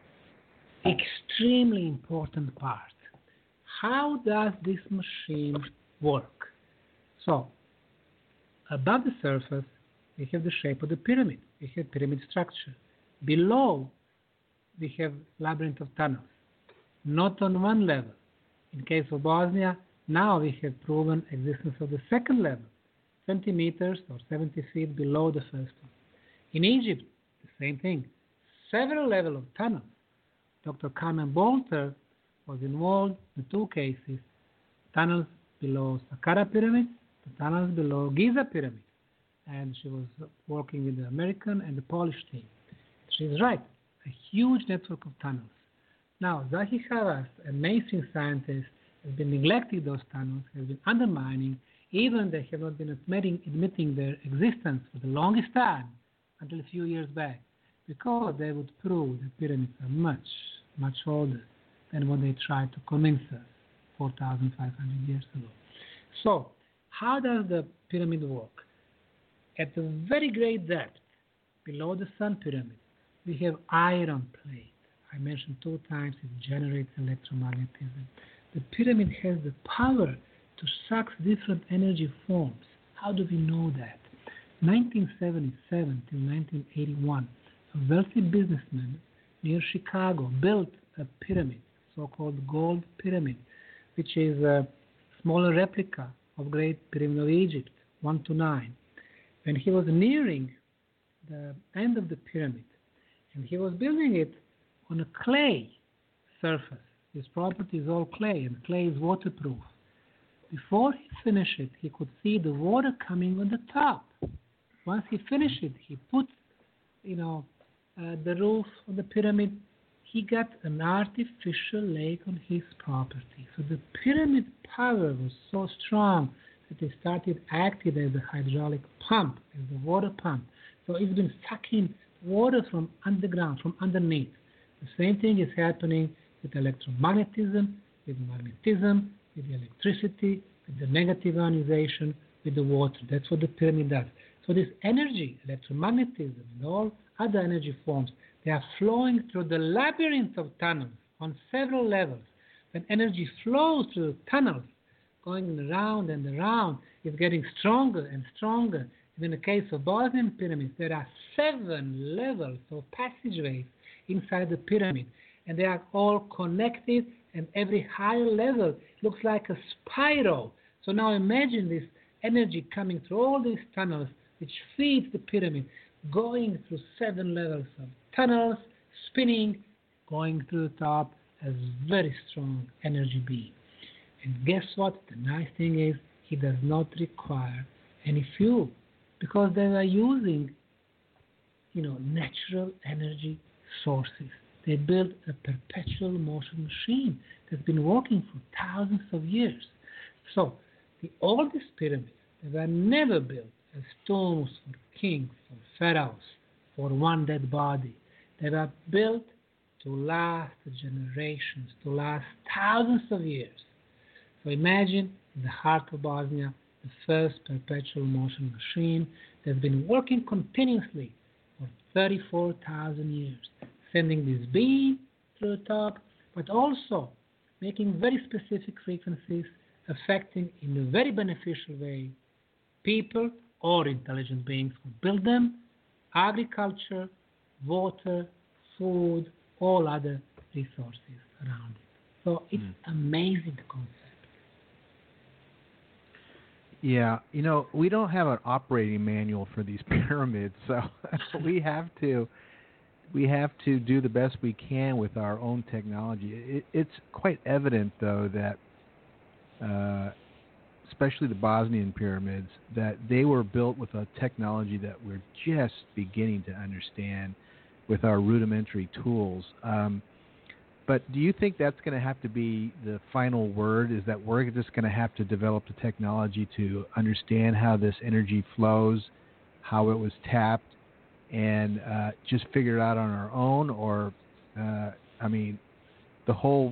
Extremely important part. How does this machine work? So, above the surface, we have the shape of the pyramid. We have pyramid structure. Below, we have labyrinth of tunnels. Not on one level. In case of Bosnia, now we have proven existence of the second level, 20 meters or 70 feet below the first one. In Egypt, the same thing. Several levels of tunnels. Dr. Carmen Bolter was involved in 2 cases, tunnels below Saqqara Pyramid, the tunnels below Giza Pyramid. And she was working with the American and the Polish team. She's right, a huge network of tunnels. Now, Zahi Hawass, amazing scientist, has been neglecting those tunnels, has been undermining, even they have not been admitting their existence for the longest time, until a few years back, because they would prove the pyramids are much older than what they tried to convince us 4,500 years ago. So, how does the pyramid work? At a very great depth, below the Sun Pyramid, we have iron plate. I mentioned 2 times it generates electromagnetism. The pyramid has the power to suck different energy forms. How do we know that? 1977 till 1981, a wealthy businessman near Chicago built a pyramid, so-called Gold Pyramid, which is a smaller replica of Great Pyramid of Egypt, 1 to 9. When he was nearing the end of the pyramid, and he was building it on a clay surface. His property is all clay, and clay is waterproof. Before he finished it, he could see the water coming on the top. Once he finished it, he put, the roof of the pyramid. He got an artificial lake on his property. So the pyramid power was so strong that it started acting as a hydraulic pump, as a water pump. So it's been sucking water from underground, from underneath. The same thing is happening with electromagnetism, with magnetism, with the electricity, with the negative ionization, with the water. That's what the pyramid does. So this energy, electromagnetism, and all other energy forms, they are flowing through the labyrinth of tunnels on several levels. When energy flows through the tunnels, going around and around, it's getting stronger and stronger. And in the case of Bosnian pyramids, there are 7 levels of passageways inside the pyramid, and they are all connected, and every higher level looks like a spiral. So now imagine this energy coming through all these tunnels, which feeds the pyramid, going through 7 levels of tunnels, spinning, going through the top as very strong energy being. And guess what? The nice thing is he does not require any fuel, because they are using, natural energy sources. They built a perpetual motion machine that's been working for thousands of years. So the oldest pyramids, they were never built as tombs for kings or pharaohs, for one dead body. They were built to last generations, to last thousands of years. So imagine in the heart of Bosnia, the first perpetual motion machine that's been working continuously for 34,000 years, sending this beam to the top, but also making very specific frequencies, affecting in a very beneficial way people or intelligent beings who build them, agriculture, water, food, all other resources around it. So it's amazing concept. Yeah, we don't have an operating manual for these pyramids, so we have to do the best we can with our own technology. It's quite evident, though, that especially the Bosnian pyramids, that they were built with a technology that we're just beginning to understand with our rudimentary tools. But do you think that's going to have to be the final word, is that we're just going to have to develop the technology to understand how this energy flows, how it was tapped, and just figure it out on our own? Or, the whole,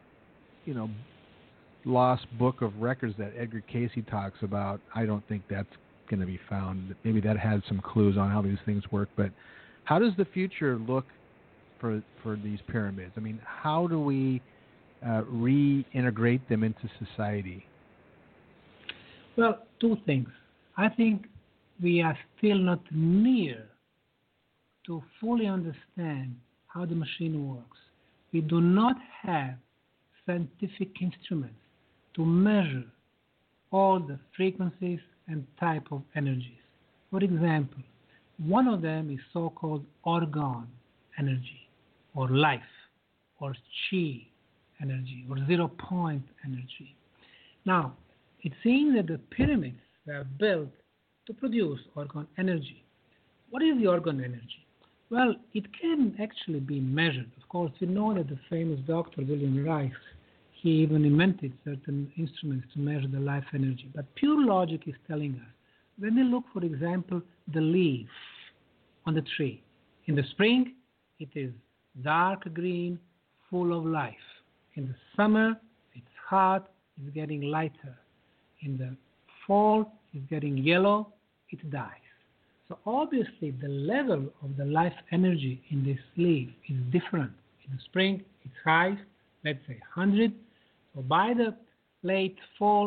lost book of records that Edgar Cayce talks about, I don't think that's going to be found. Maybe that has some clues on how these things work, but how does the future look for these pyramids? How do we reintegrate them into society? Well, 2 things. I think we are still not near to fully understand how the machine works. We do not have scientific instruments to measure all the frequencies and type of energies. For example, one of them is so-called orgone energy, or life, or chi energy, or 0 point energy. Now, it seems that the pyramids were built to produce orgone energy. What is the orgone energy? Well, it can actually be measured. Of course, we know that the famous Dr. William Reich, he even invented certain instruments to measure the life energy. But pure logic is telling us, when we look, for example, the leaf on the tree, in the spring, it is dark green, full of life. In the summer, it's hot, it's getting lighter. In the fall, it's getting yellow, it dies. So obviously, the level of the life energy in this leaf is different. In the spring, it's high, let's say 100. So by the late fall,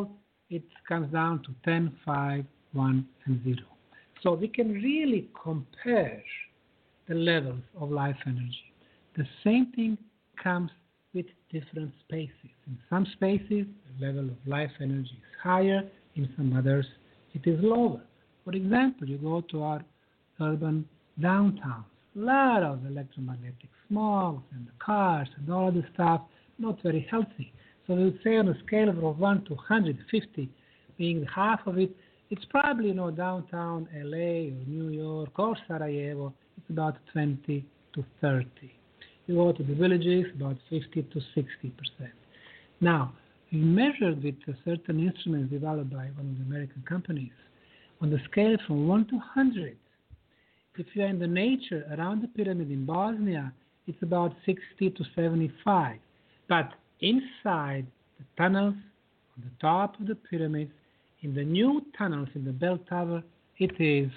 it comes down to 10, 5, 1, and 0. So we can really compare the levels of life energy. The same thing comes with different spaces. In some spaces, the level of life energy is higher. In some others, it is lower. For example, you go to our urban downtowns, a lot of electromagnetic smog and the cars and all the stuff, not very healthy. So we would say on a scale of 1 to 150, being half of it, it's probably, downtown LA or New York or Sarajevo, it's about 20 to 30. You go to the villages, about 50 to 60%. Now, we measured with certain instruments developed by one of the American companies on the scale from 1 to 100. If you are in the nature around the pyramid in Bosnia, it's about 60 to 75. But inside the tunnels, on the top of the pyramids, in the new tunnels in the bell tower, it is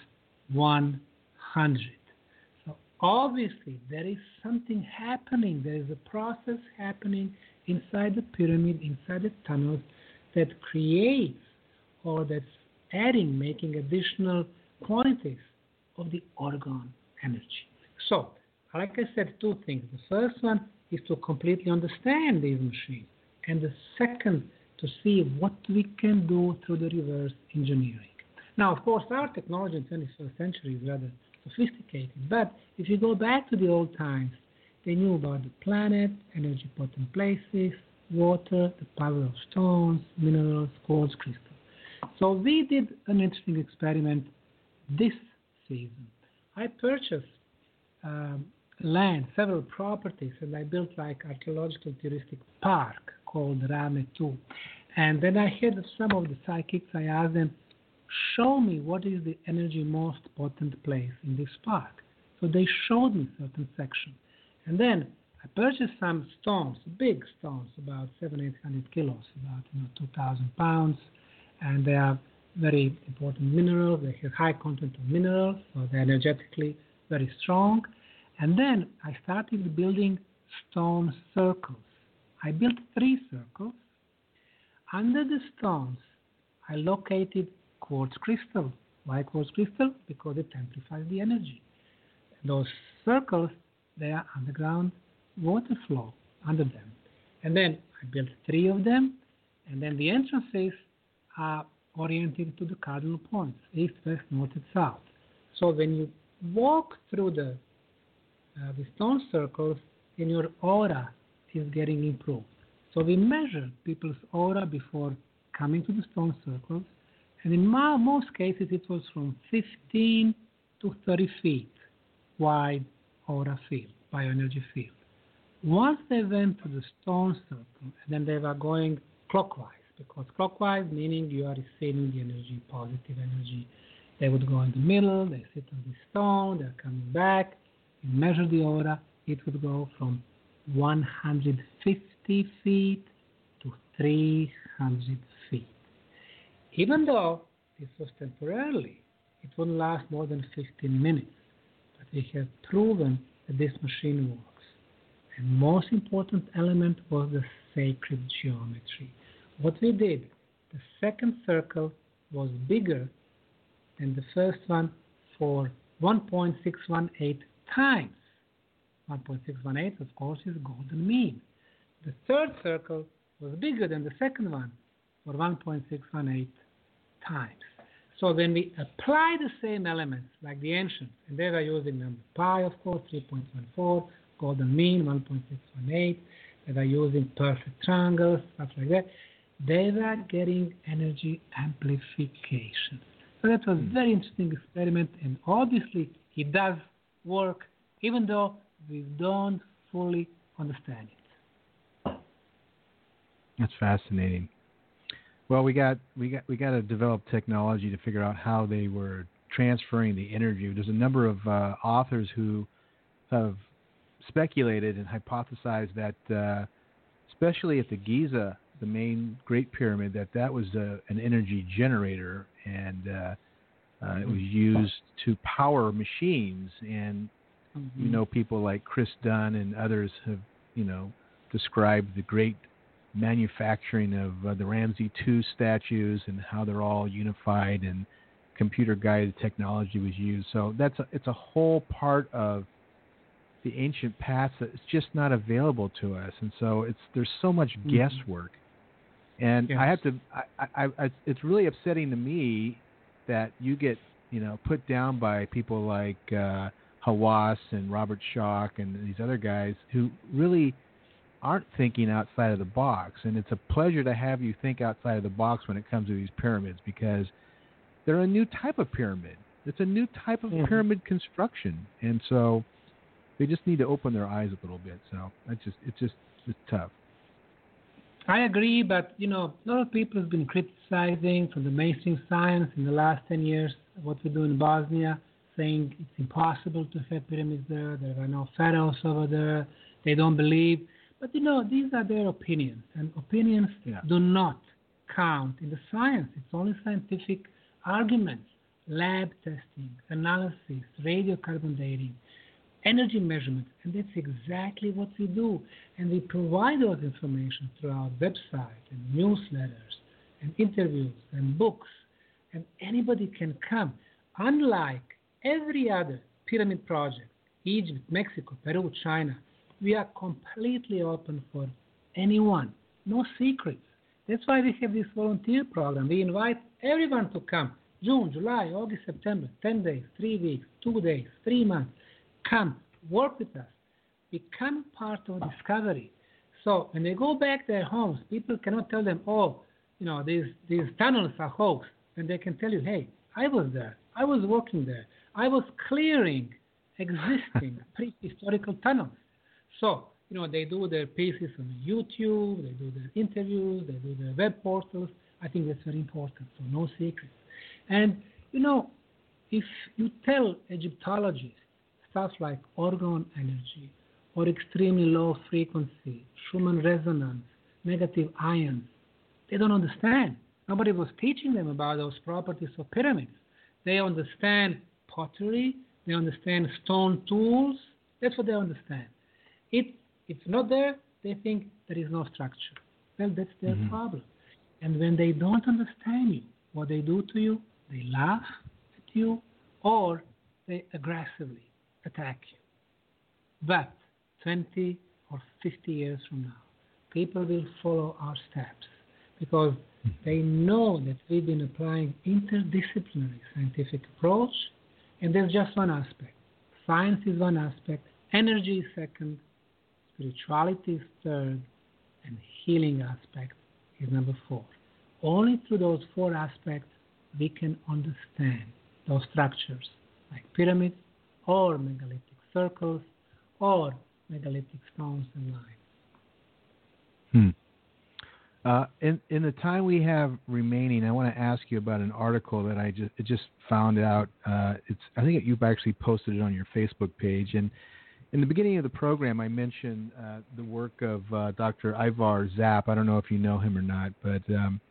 100. So obviously there is something happening. There is a process happening inside the pyramid, inside the tunnels, that creates or that's making additional quantities of the orgone energy. So, like I said, two things. The first one is to completely understand these machines, and the second, to see what we can do through the reverse engineering. Now, of course, our technology in the 21st century is rather sophisticated, but if you go back to the old times, they knew about the planet, energy potent places, water, the power of stones, minerals, quartz, crystals. So we did an interesting experiment this season. I purchased land, several properties, and I built like archaeological touristic park called Rame 2. And then I had some of the psychics, I asked them, show me what is the energy most potent place in this park. So they showed me certain sections. And then I purchased some stones, big stones, about 700-800 kilos, about 2,000 pounds. And they are very important minerals. They have high content of minerals, so they're energetically very strong. And then I started building stone circles. I built 3 circles. Under the stones, I located quartz crystal. Why quartz crystal? Because it amplifies the energy. Those circles, they are underground water flow under them. And then I built 3 of them, and then the entrances are oriented to the cardinal points, east, west, north, and south. So when you walk through the stone circles, then your aura is getting improved. So we measure people's aura before coming to the stone circles, and in most cases it was from 15 to 30 feet wide aura field, bioenergy field. Once they went to the stone circle, and then they were going clockwise, because clockwise meaning you are receiving the energy, positive energy. They would go in the middle, they sit on the stone, they're coming back, you measure the aura, it would go from 150 feet to 300 feet. Even though this was temporarily, it wouldn't last more than 15 minutes, but we have proven that this machine works. And most important element was the sacred geometry. What we did, the second circle was bigger than the first one for 1.618 times. 1.618, of course, is golden mean. The third circle was bigger than the second one for 1.618 times. So when we apply the same elements, like the ancients, and they were using number pi, of course, 3.14, golden mean, 1.618, they were using perfect triangles, stuff like that, they were getting energy amplification. So that was a very interesting experiment, and obviously it does work, even though we don't fully understand it. That's fascinating. Well, we got to develop technology to figure out how they were transferring the energy. There's a number of authors who have speculated and hypothesized that, especially at the Giza, the main Great Pyramid, that was an energy generator, and it was used to power machines. And people like Chris Dunn and others have described the Great manufacturing of the Ramsey II statues and how they're all unified and computer-guided technology was used. So it's a whole part of the ancient past that is just not available to us, and so there's so much guesswork. And yes. I have to, it's really upsetting to me that you get, put down by people like Hawass and Robert Schoch and these other guys who really aren't thinking outside of the box. And it's a pleasure to have you think outside of the box when it comes to these pyramids, because they're a new type of pyramid. It's a new type of pyramid construction, and so they just need to open their eyes a little bit. So it's tough. I agree, but a lot of people have been criticizing from the mainstream science in the last 10 years what we do in Bosnia, saying it's impossible to have pyramids there. There are no pharaohs over there. They don't believe. But these are their opinions, and opinions do not count in the science. It's only scientific arguments, lab testing, analysis, radiocarbon dating, energy measurements, and that's exactly what we do. And we provide those information through our website and newsletters and interviews and books, and anybody can come. Unlike every other pyramid project, Egypt, Mexico, Peru, China, we are completely open for anyone, no secrets. That's why we have this volunteer program. We invite everyone to come. June, July, August, September, 10 days, 3 weeks, 2 days, 3 months. Come, work with us. Become part of discovery. So when they go back to their homes, people cannot tell them, these tunnels are hoax. And they can tell you, hey, I was there. I was working there. I was clearing existing prehistorical tunnels. So, they do their pieces on YouTube, they do their interviews, they do their web portals. I think that's very important, so no secrets. And, if you tell Egyptologists stuff like orgone energy or extremely low frequency, Schumann resonance, negative ions, they don't understand. Nobody was teaching them about those properties of pyramids. They understand pottery, they understand stone tools. That's what they understand. It's not there, they think there is no structure. Well, that's their problem. And when they don't understand you, what they do to you, they laugh at you or they aggressively attack you. But 20 or 50 years from now, people will follow our steps because they know that we've been applying interdisciplinary scientific approach, and there's just one aspect. Science is one aspect, energy is second, spirituality is third, and healing aspect is number 4. Only through those 4 aspects we can understand those structures like pyramids or megalithic circles or megalithic stones and lines. In the time we have remaining, I want to ask you about an article that I just found out. I think you've actually posted it on your Facebook page. And in the beginning of the program, I mentioned the work of Dr. Ivar Zapp. I don't know if you know him or not, but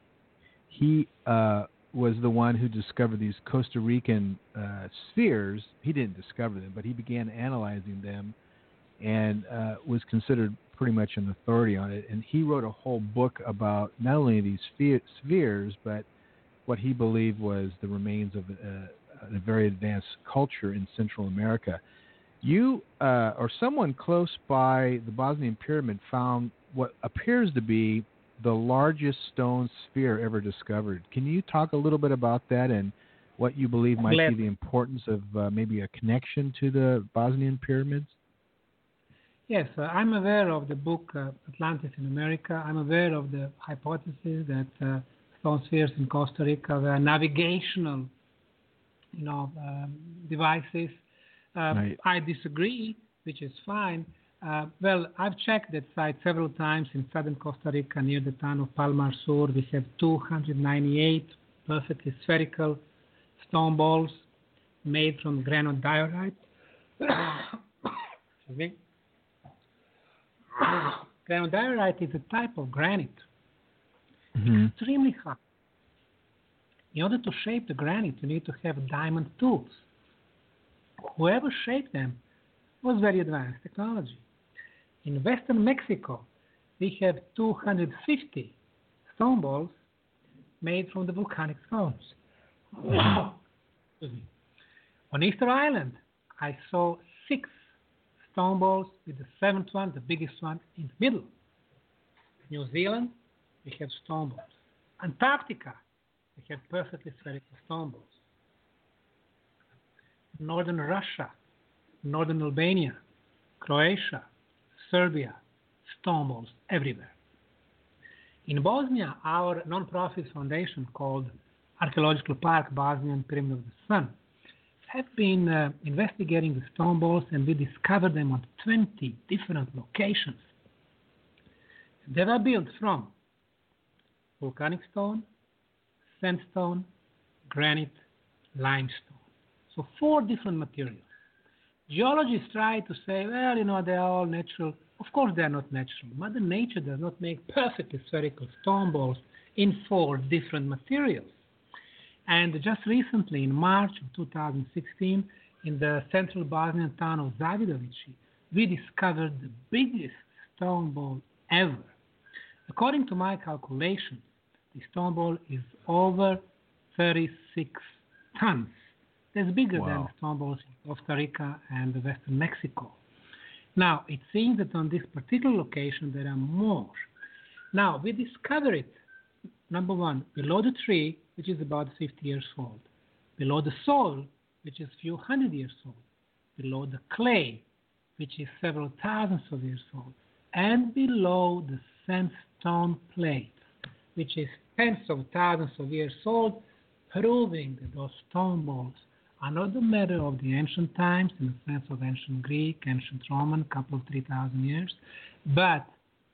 he was the one who discovered these Costa Rican spheres. He didn't discover them, but he began analyzing them and was considered pretty much an authority on it. And he wrote a whole book about not only these spheres, but what he believed was the remains of a very advanced culture in Central America. You or someone close by the Bosnian pyramid found what appears to be the largest stone sphere ever discovered. Can you talk a little bit about that and what you believe might be the importance of maybe a connection to the Bosnian pyramids? Yes, I'm aware of the book Atlantis in America. I'm aware of the hypothesis that stone spheres in Costa Rica were navigational, devices. Right. I disagree, which is fine. Well, I've checked that site several times in southern Costa Rica near the town of Palmar Sur. We have 298 perfectly spherical stone balls made from granodiorite. Granodiorite is a type of granite. Extremely hard. In order to shape the granite, you need to have diamond tools. Whoever shaped them was very advanced technology. In western Mexico, we have 250 stone balls made from the volcanic stones. Excuse me. On Easter Island, I saw 6 stone balls with the 7th one, the biggest one, in the middle. New Zealand, we have stone balls. Antarctica, we have perfectly spherical stone balls. Northern Russia, Northern Albania, Croatia, Serbia, stone balls everywhere. In Bosnia, our non-profit foundation called Archaeological Park Bosnian Pyramid of the Sun have been investigating the stone balls, and we discovered them on 20 different locations. They were built from volcanic stone, sandstone, granite, limestone. So 4 different materials. Geologists try to say, well, they are all natural. Of course, they are not natural. Mother Nature does not make perfectly spherical stone balls in 4 different materials. And just recently, in March of 2016, in the central Bosnian town of Zavidovići, we discovered the biggest stone ball ever. According to my calculations, the stone ball is over 36 tons. That's bigger than the stone balls in Costa Rica and western Mexico. Now, it seems that on this particular location there are more. Now, we discovered it, number one, below the tree, which is about 50 years old, below the soil, which is a few hundred years old, below the clay, which is several thousands of years old, and below the sandstone plates, which is tens of thousands of years old, proving that those stone balls are not the matter of the ancient times in the sense of ancient Greek, ancient Roman, couple of 3,000 years, but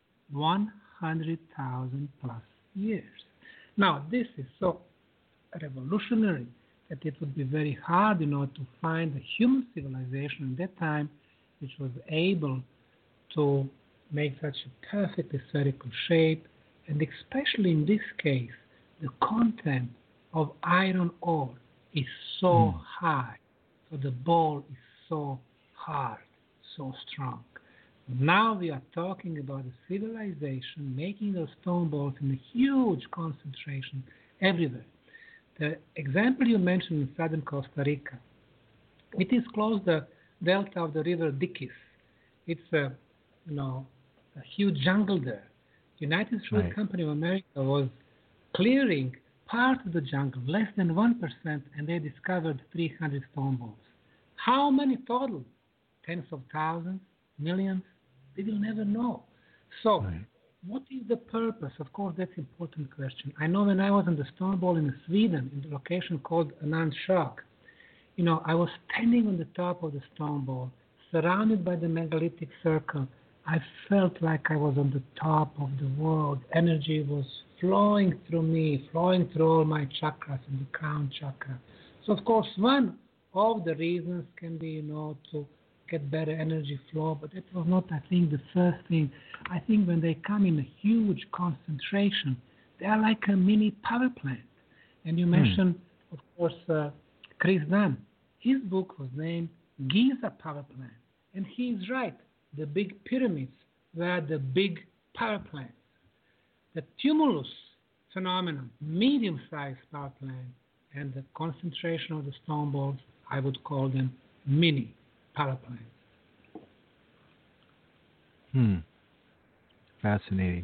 100,000 plus years. Now, this is so revolutionary that it would be very hard, to find a human civilization at that time which was able to make such a perfectly spherical shape, and especially in this case, the content of iron ore is so high, so the ball is so hard, so strong. Now we are talking about a civilization making those stone balls in a huge concentration everywhere. The example you mentioned in southern Costa Rica, it is close to the delta of the river Diquis. It's a huge jungle there. United Fruit Company of America was clearing part of the jungle, less than 1%, and they discovered 300 stone balls. How many total? Tens of thousands? Millions? We will never know. So, what is the purpose? Of course, that's an important question. I know when I was on the stone ball in Sweden, in the location called Anand Shag, I was standing on the top of the stone ball, surrounded by the megalithic circle. I felt like I was on the top of the world. Energy was flowing through me, flowing through all my chakras in the crown chakra. So, of course, one of the reasons can be, to get better energy flow, but that was not, I think, the first thing. I think when they come in a huge concentration, they are like a mini power plant. And you mentioned, of course, Chris Dunn. His book was named Giza Power Plant. And he is right. The big pyramids were the big power plants. The tumulus phenomenon, medium-sized power plant, and the concentration of the stone balls, I would call them mini power plants. Fascinating.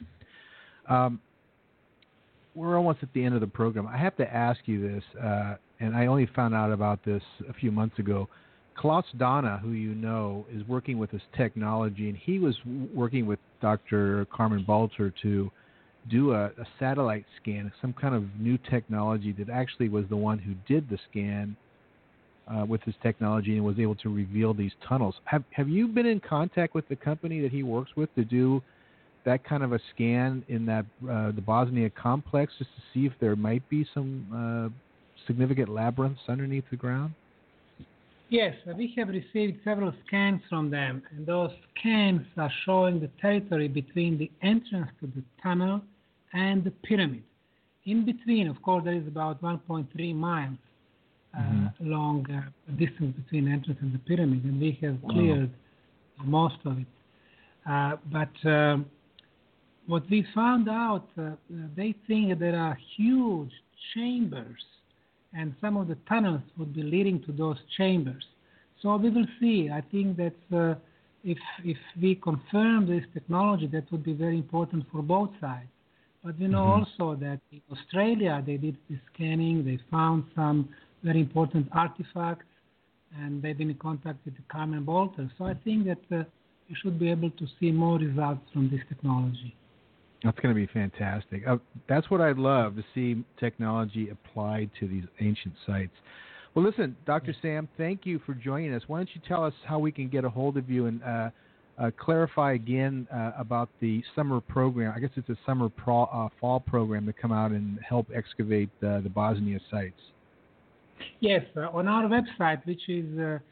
We're almost at the end of the program. I have to ask you this, and I only found out about this a few months ago. Klaus Donna, who you know, is working with this technology, and he was working with Dr. Carmen Balter to do a satellite scan, some kind of new technology that actually was the one who did the scan with his technology and was able to reveal these tunnels. Have you been in contact with the company that he works with to do that kind of a scan in that the Bosnia complex, just to see if there might be some significant labyrinths underneath the ground? Yes, we have received several scans from them, and those scans are showing the territory between the entrance to the tunnel and the pyramid. In between, of course, there is about 1.3 miles long distance between the entrance and the pyramid, and we have cleared most of it. But what we found out, they think there are huge chambers, and some of the tunnels would be leading to those chambers. So we will see. I think that if we confirm this technology, that would be very important for both sides. But we know also that in Australia they did the scanning, they found some very important artifacts, and they've been in contact with Carmen Bolter. So I think that we should be able to see more results from this technology. That's going to be fantastic. That's what I'd love to see, technology applied to these ancient sites. Well, listen, Dr. Sam, thank you for joining us. Why don't you tell us how we can get a hold of you and clarify again about the summer program. I guess it's a summer fall program to come out and help excavate the Bosnia sites. Yes, on our website, which is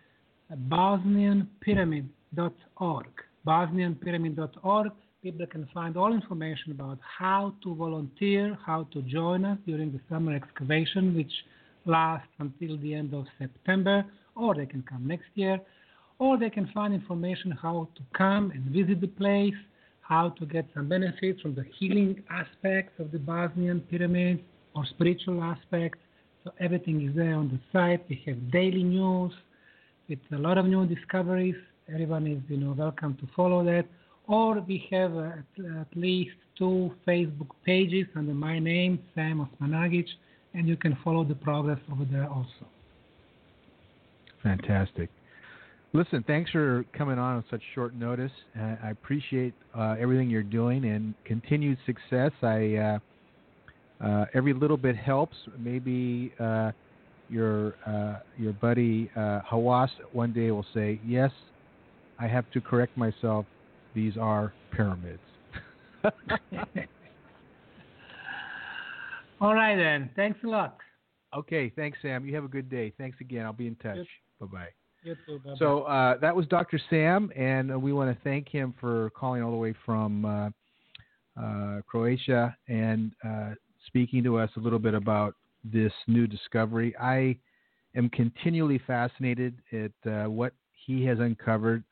bosnianpyramid.org. Bosnianpyramid.org. People can find all information about how to volunteer, how to join us during the summer excavation, which lasts until the end of September, or they can come next year, or they can find information how to come and visit the place, how to get some benefits from the healing aspects of the Bosnian pyramids or spiritual aspects. So everything is there on the site. We have daily news with a lot of new discoveries. Everyone is, welcome to follow that. Or we have at least 2 Facebook pages under my name, Sam Osmanagic, and you can follow the progress over there also. Fantastic. Listen, thanks for coming on such short notice. I appreciate everything you're doing and continued success. Every little bit helps. Maybe your buddy Hawass one day will say, yes, I have to correct myself. These are pyramids. All right, then. Thanks a lot. Okay. Thanks, Sam. You have a good day. Thanks again. I'll be in touch. Bye-bye. You too. Bye-bye. So that was Dr. Sam, and we want to thank him for calling all the way from Croatia and speaking to us a little bit about this new discovery. I am continually fascinated at what he has uncovered.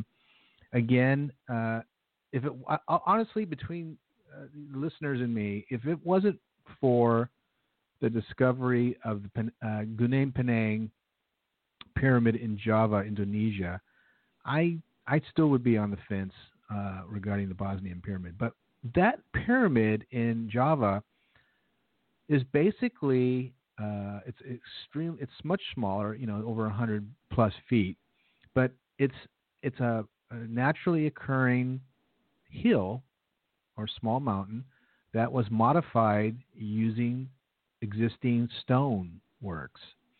Honestly, between the listeners and me, if it wasn't for the discovery of the Gunung Penang pyramid in Java, Indonesia, I still would be on the fence regarding the Bosnian pyramid. But that pyramid in Java is basically it's much smaller, over 100 plus feet, but it's a naturally occurring hill or small mountain that was modified using existing stone works.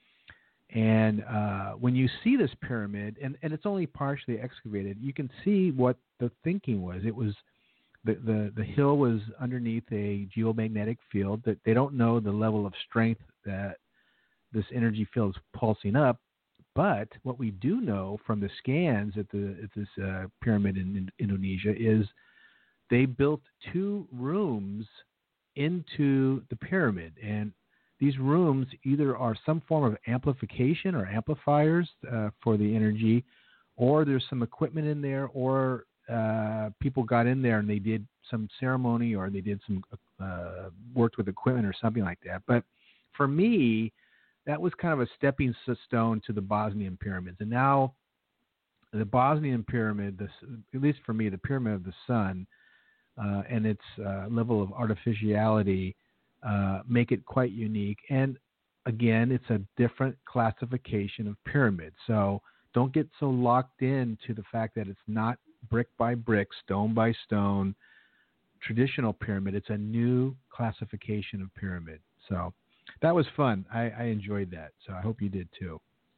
And when you see this pyramid, and it's only partially excavated, you can see what the thinking was. It was the hill was underneath a geomagnetic field that they don't know the level of strength that this energy field is pulsing up. But what we do know from the scans at this pyramid in Indonesia is they built 2 rooms into the pyramid, and these rooms either are some form of amplification or amplifiers for the energy, or there's some equipment in there, or people got in there and they did some ceremony, or they did some worked with equipment or something like that. But for me, that was kind of a stepping stone to the Bosnian pyramids. And now the Bosnian pyramid, at least for me, the Pyramid of the Sun and its level of artificiality make it quite unique. And again, it's a different classification of pyramid. So don't get so locked into the fact that it's not brick by brick, stone by stone, traditional pyramid. It's a new classification of pyramid. So that was fun. I enjoyed that. So I hope you did too.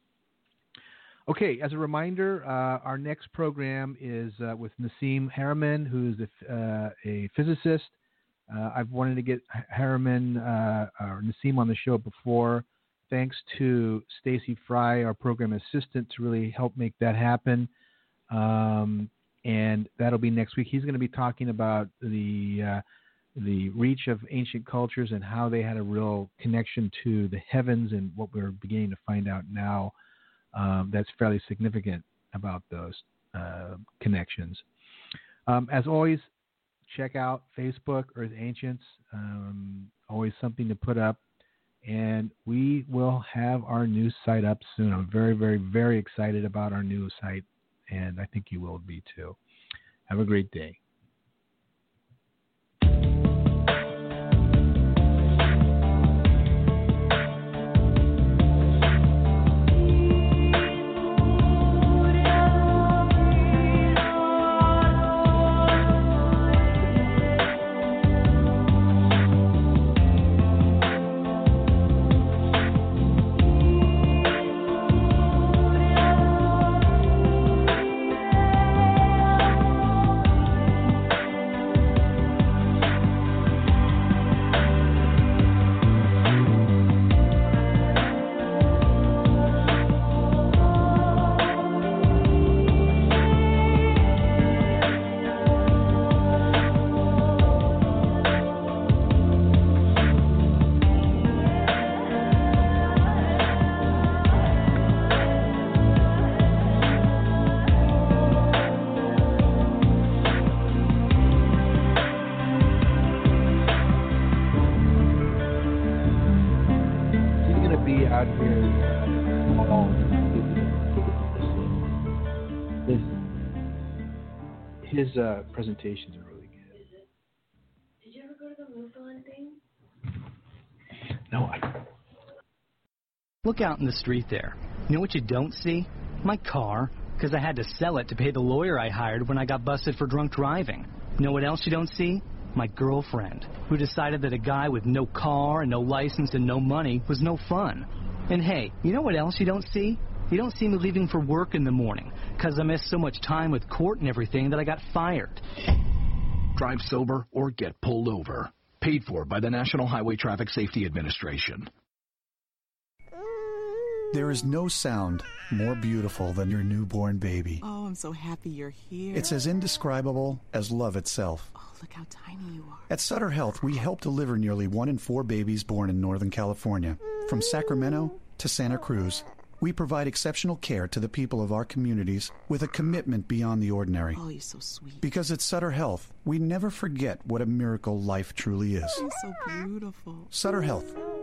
Okay, as a reminder, our next program is with Nassim Haramein, who's a physicist. I've wanted to get Haramein or Nassim on the show before. Thanks to Stacy Fry, our program assistant, to really help make that happen. And that'll be next week. He's going to be talking about the reach of ancient cultures and how they had a real connection to the heavens, and what we're beginning to find out now that's fairly significant about those connections. As always, check out Facebook, Earth Ancients. Always something to put up. And we will have our new site up soon. I'm very, very, very excited about our new site, and I think you will be too. Have a great day. His presentations are really good. Is it? Did you ever go to the MUFON thing? No, Look out in the street there. You know what you don't see? My car, because I had to sell it to pay the lawyer I hired when I got busted for drunk driving. You know what else you don't see? My girlfriend, who decided that a guy with no car and no license and no money was no fun. And hey, you know what else you don't see? You don't see me leaving for work in the morning, because I missed so much time with court and everything that I got fired. Drive sober or get pulled over. Paid for by the National Highway Traffic Safety Administration. There is no sound more beautiful than your newborn baby. Oh, I'm so happy you're here. It's as indescribable as love itself. Oh, look how tiny you are. At Sutter Health, we help deliver nearly 1 in 4 babies born in Northern California. From Sacramento to Santa Cruz, we provide exceptional care to the people of our communities with a commitment beyond the ordinary. Oh, you're so sweet. Because at Sutter Health, we never forget what a miracle life truly is. You're so beautiful. Sutter Health,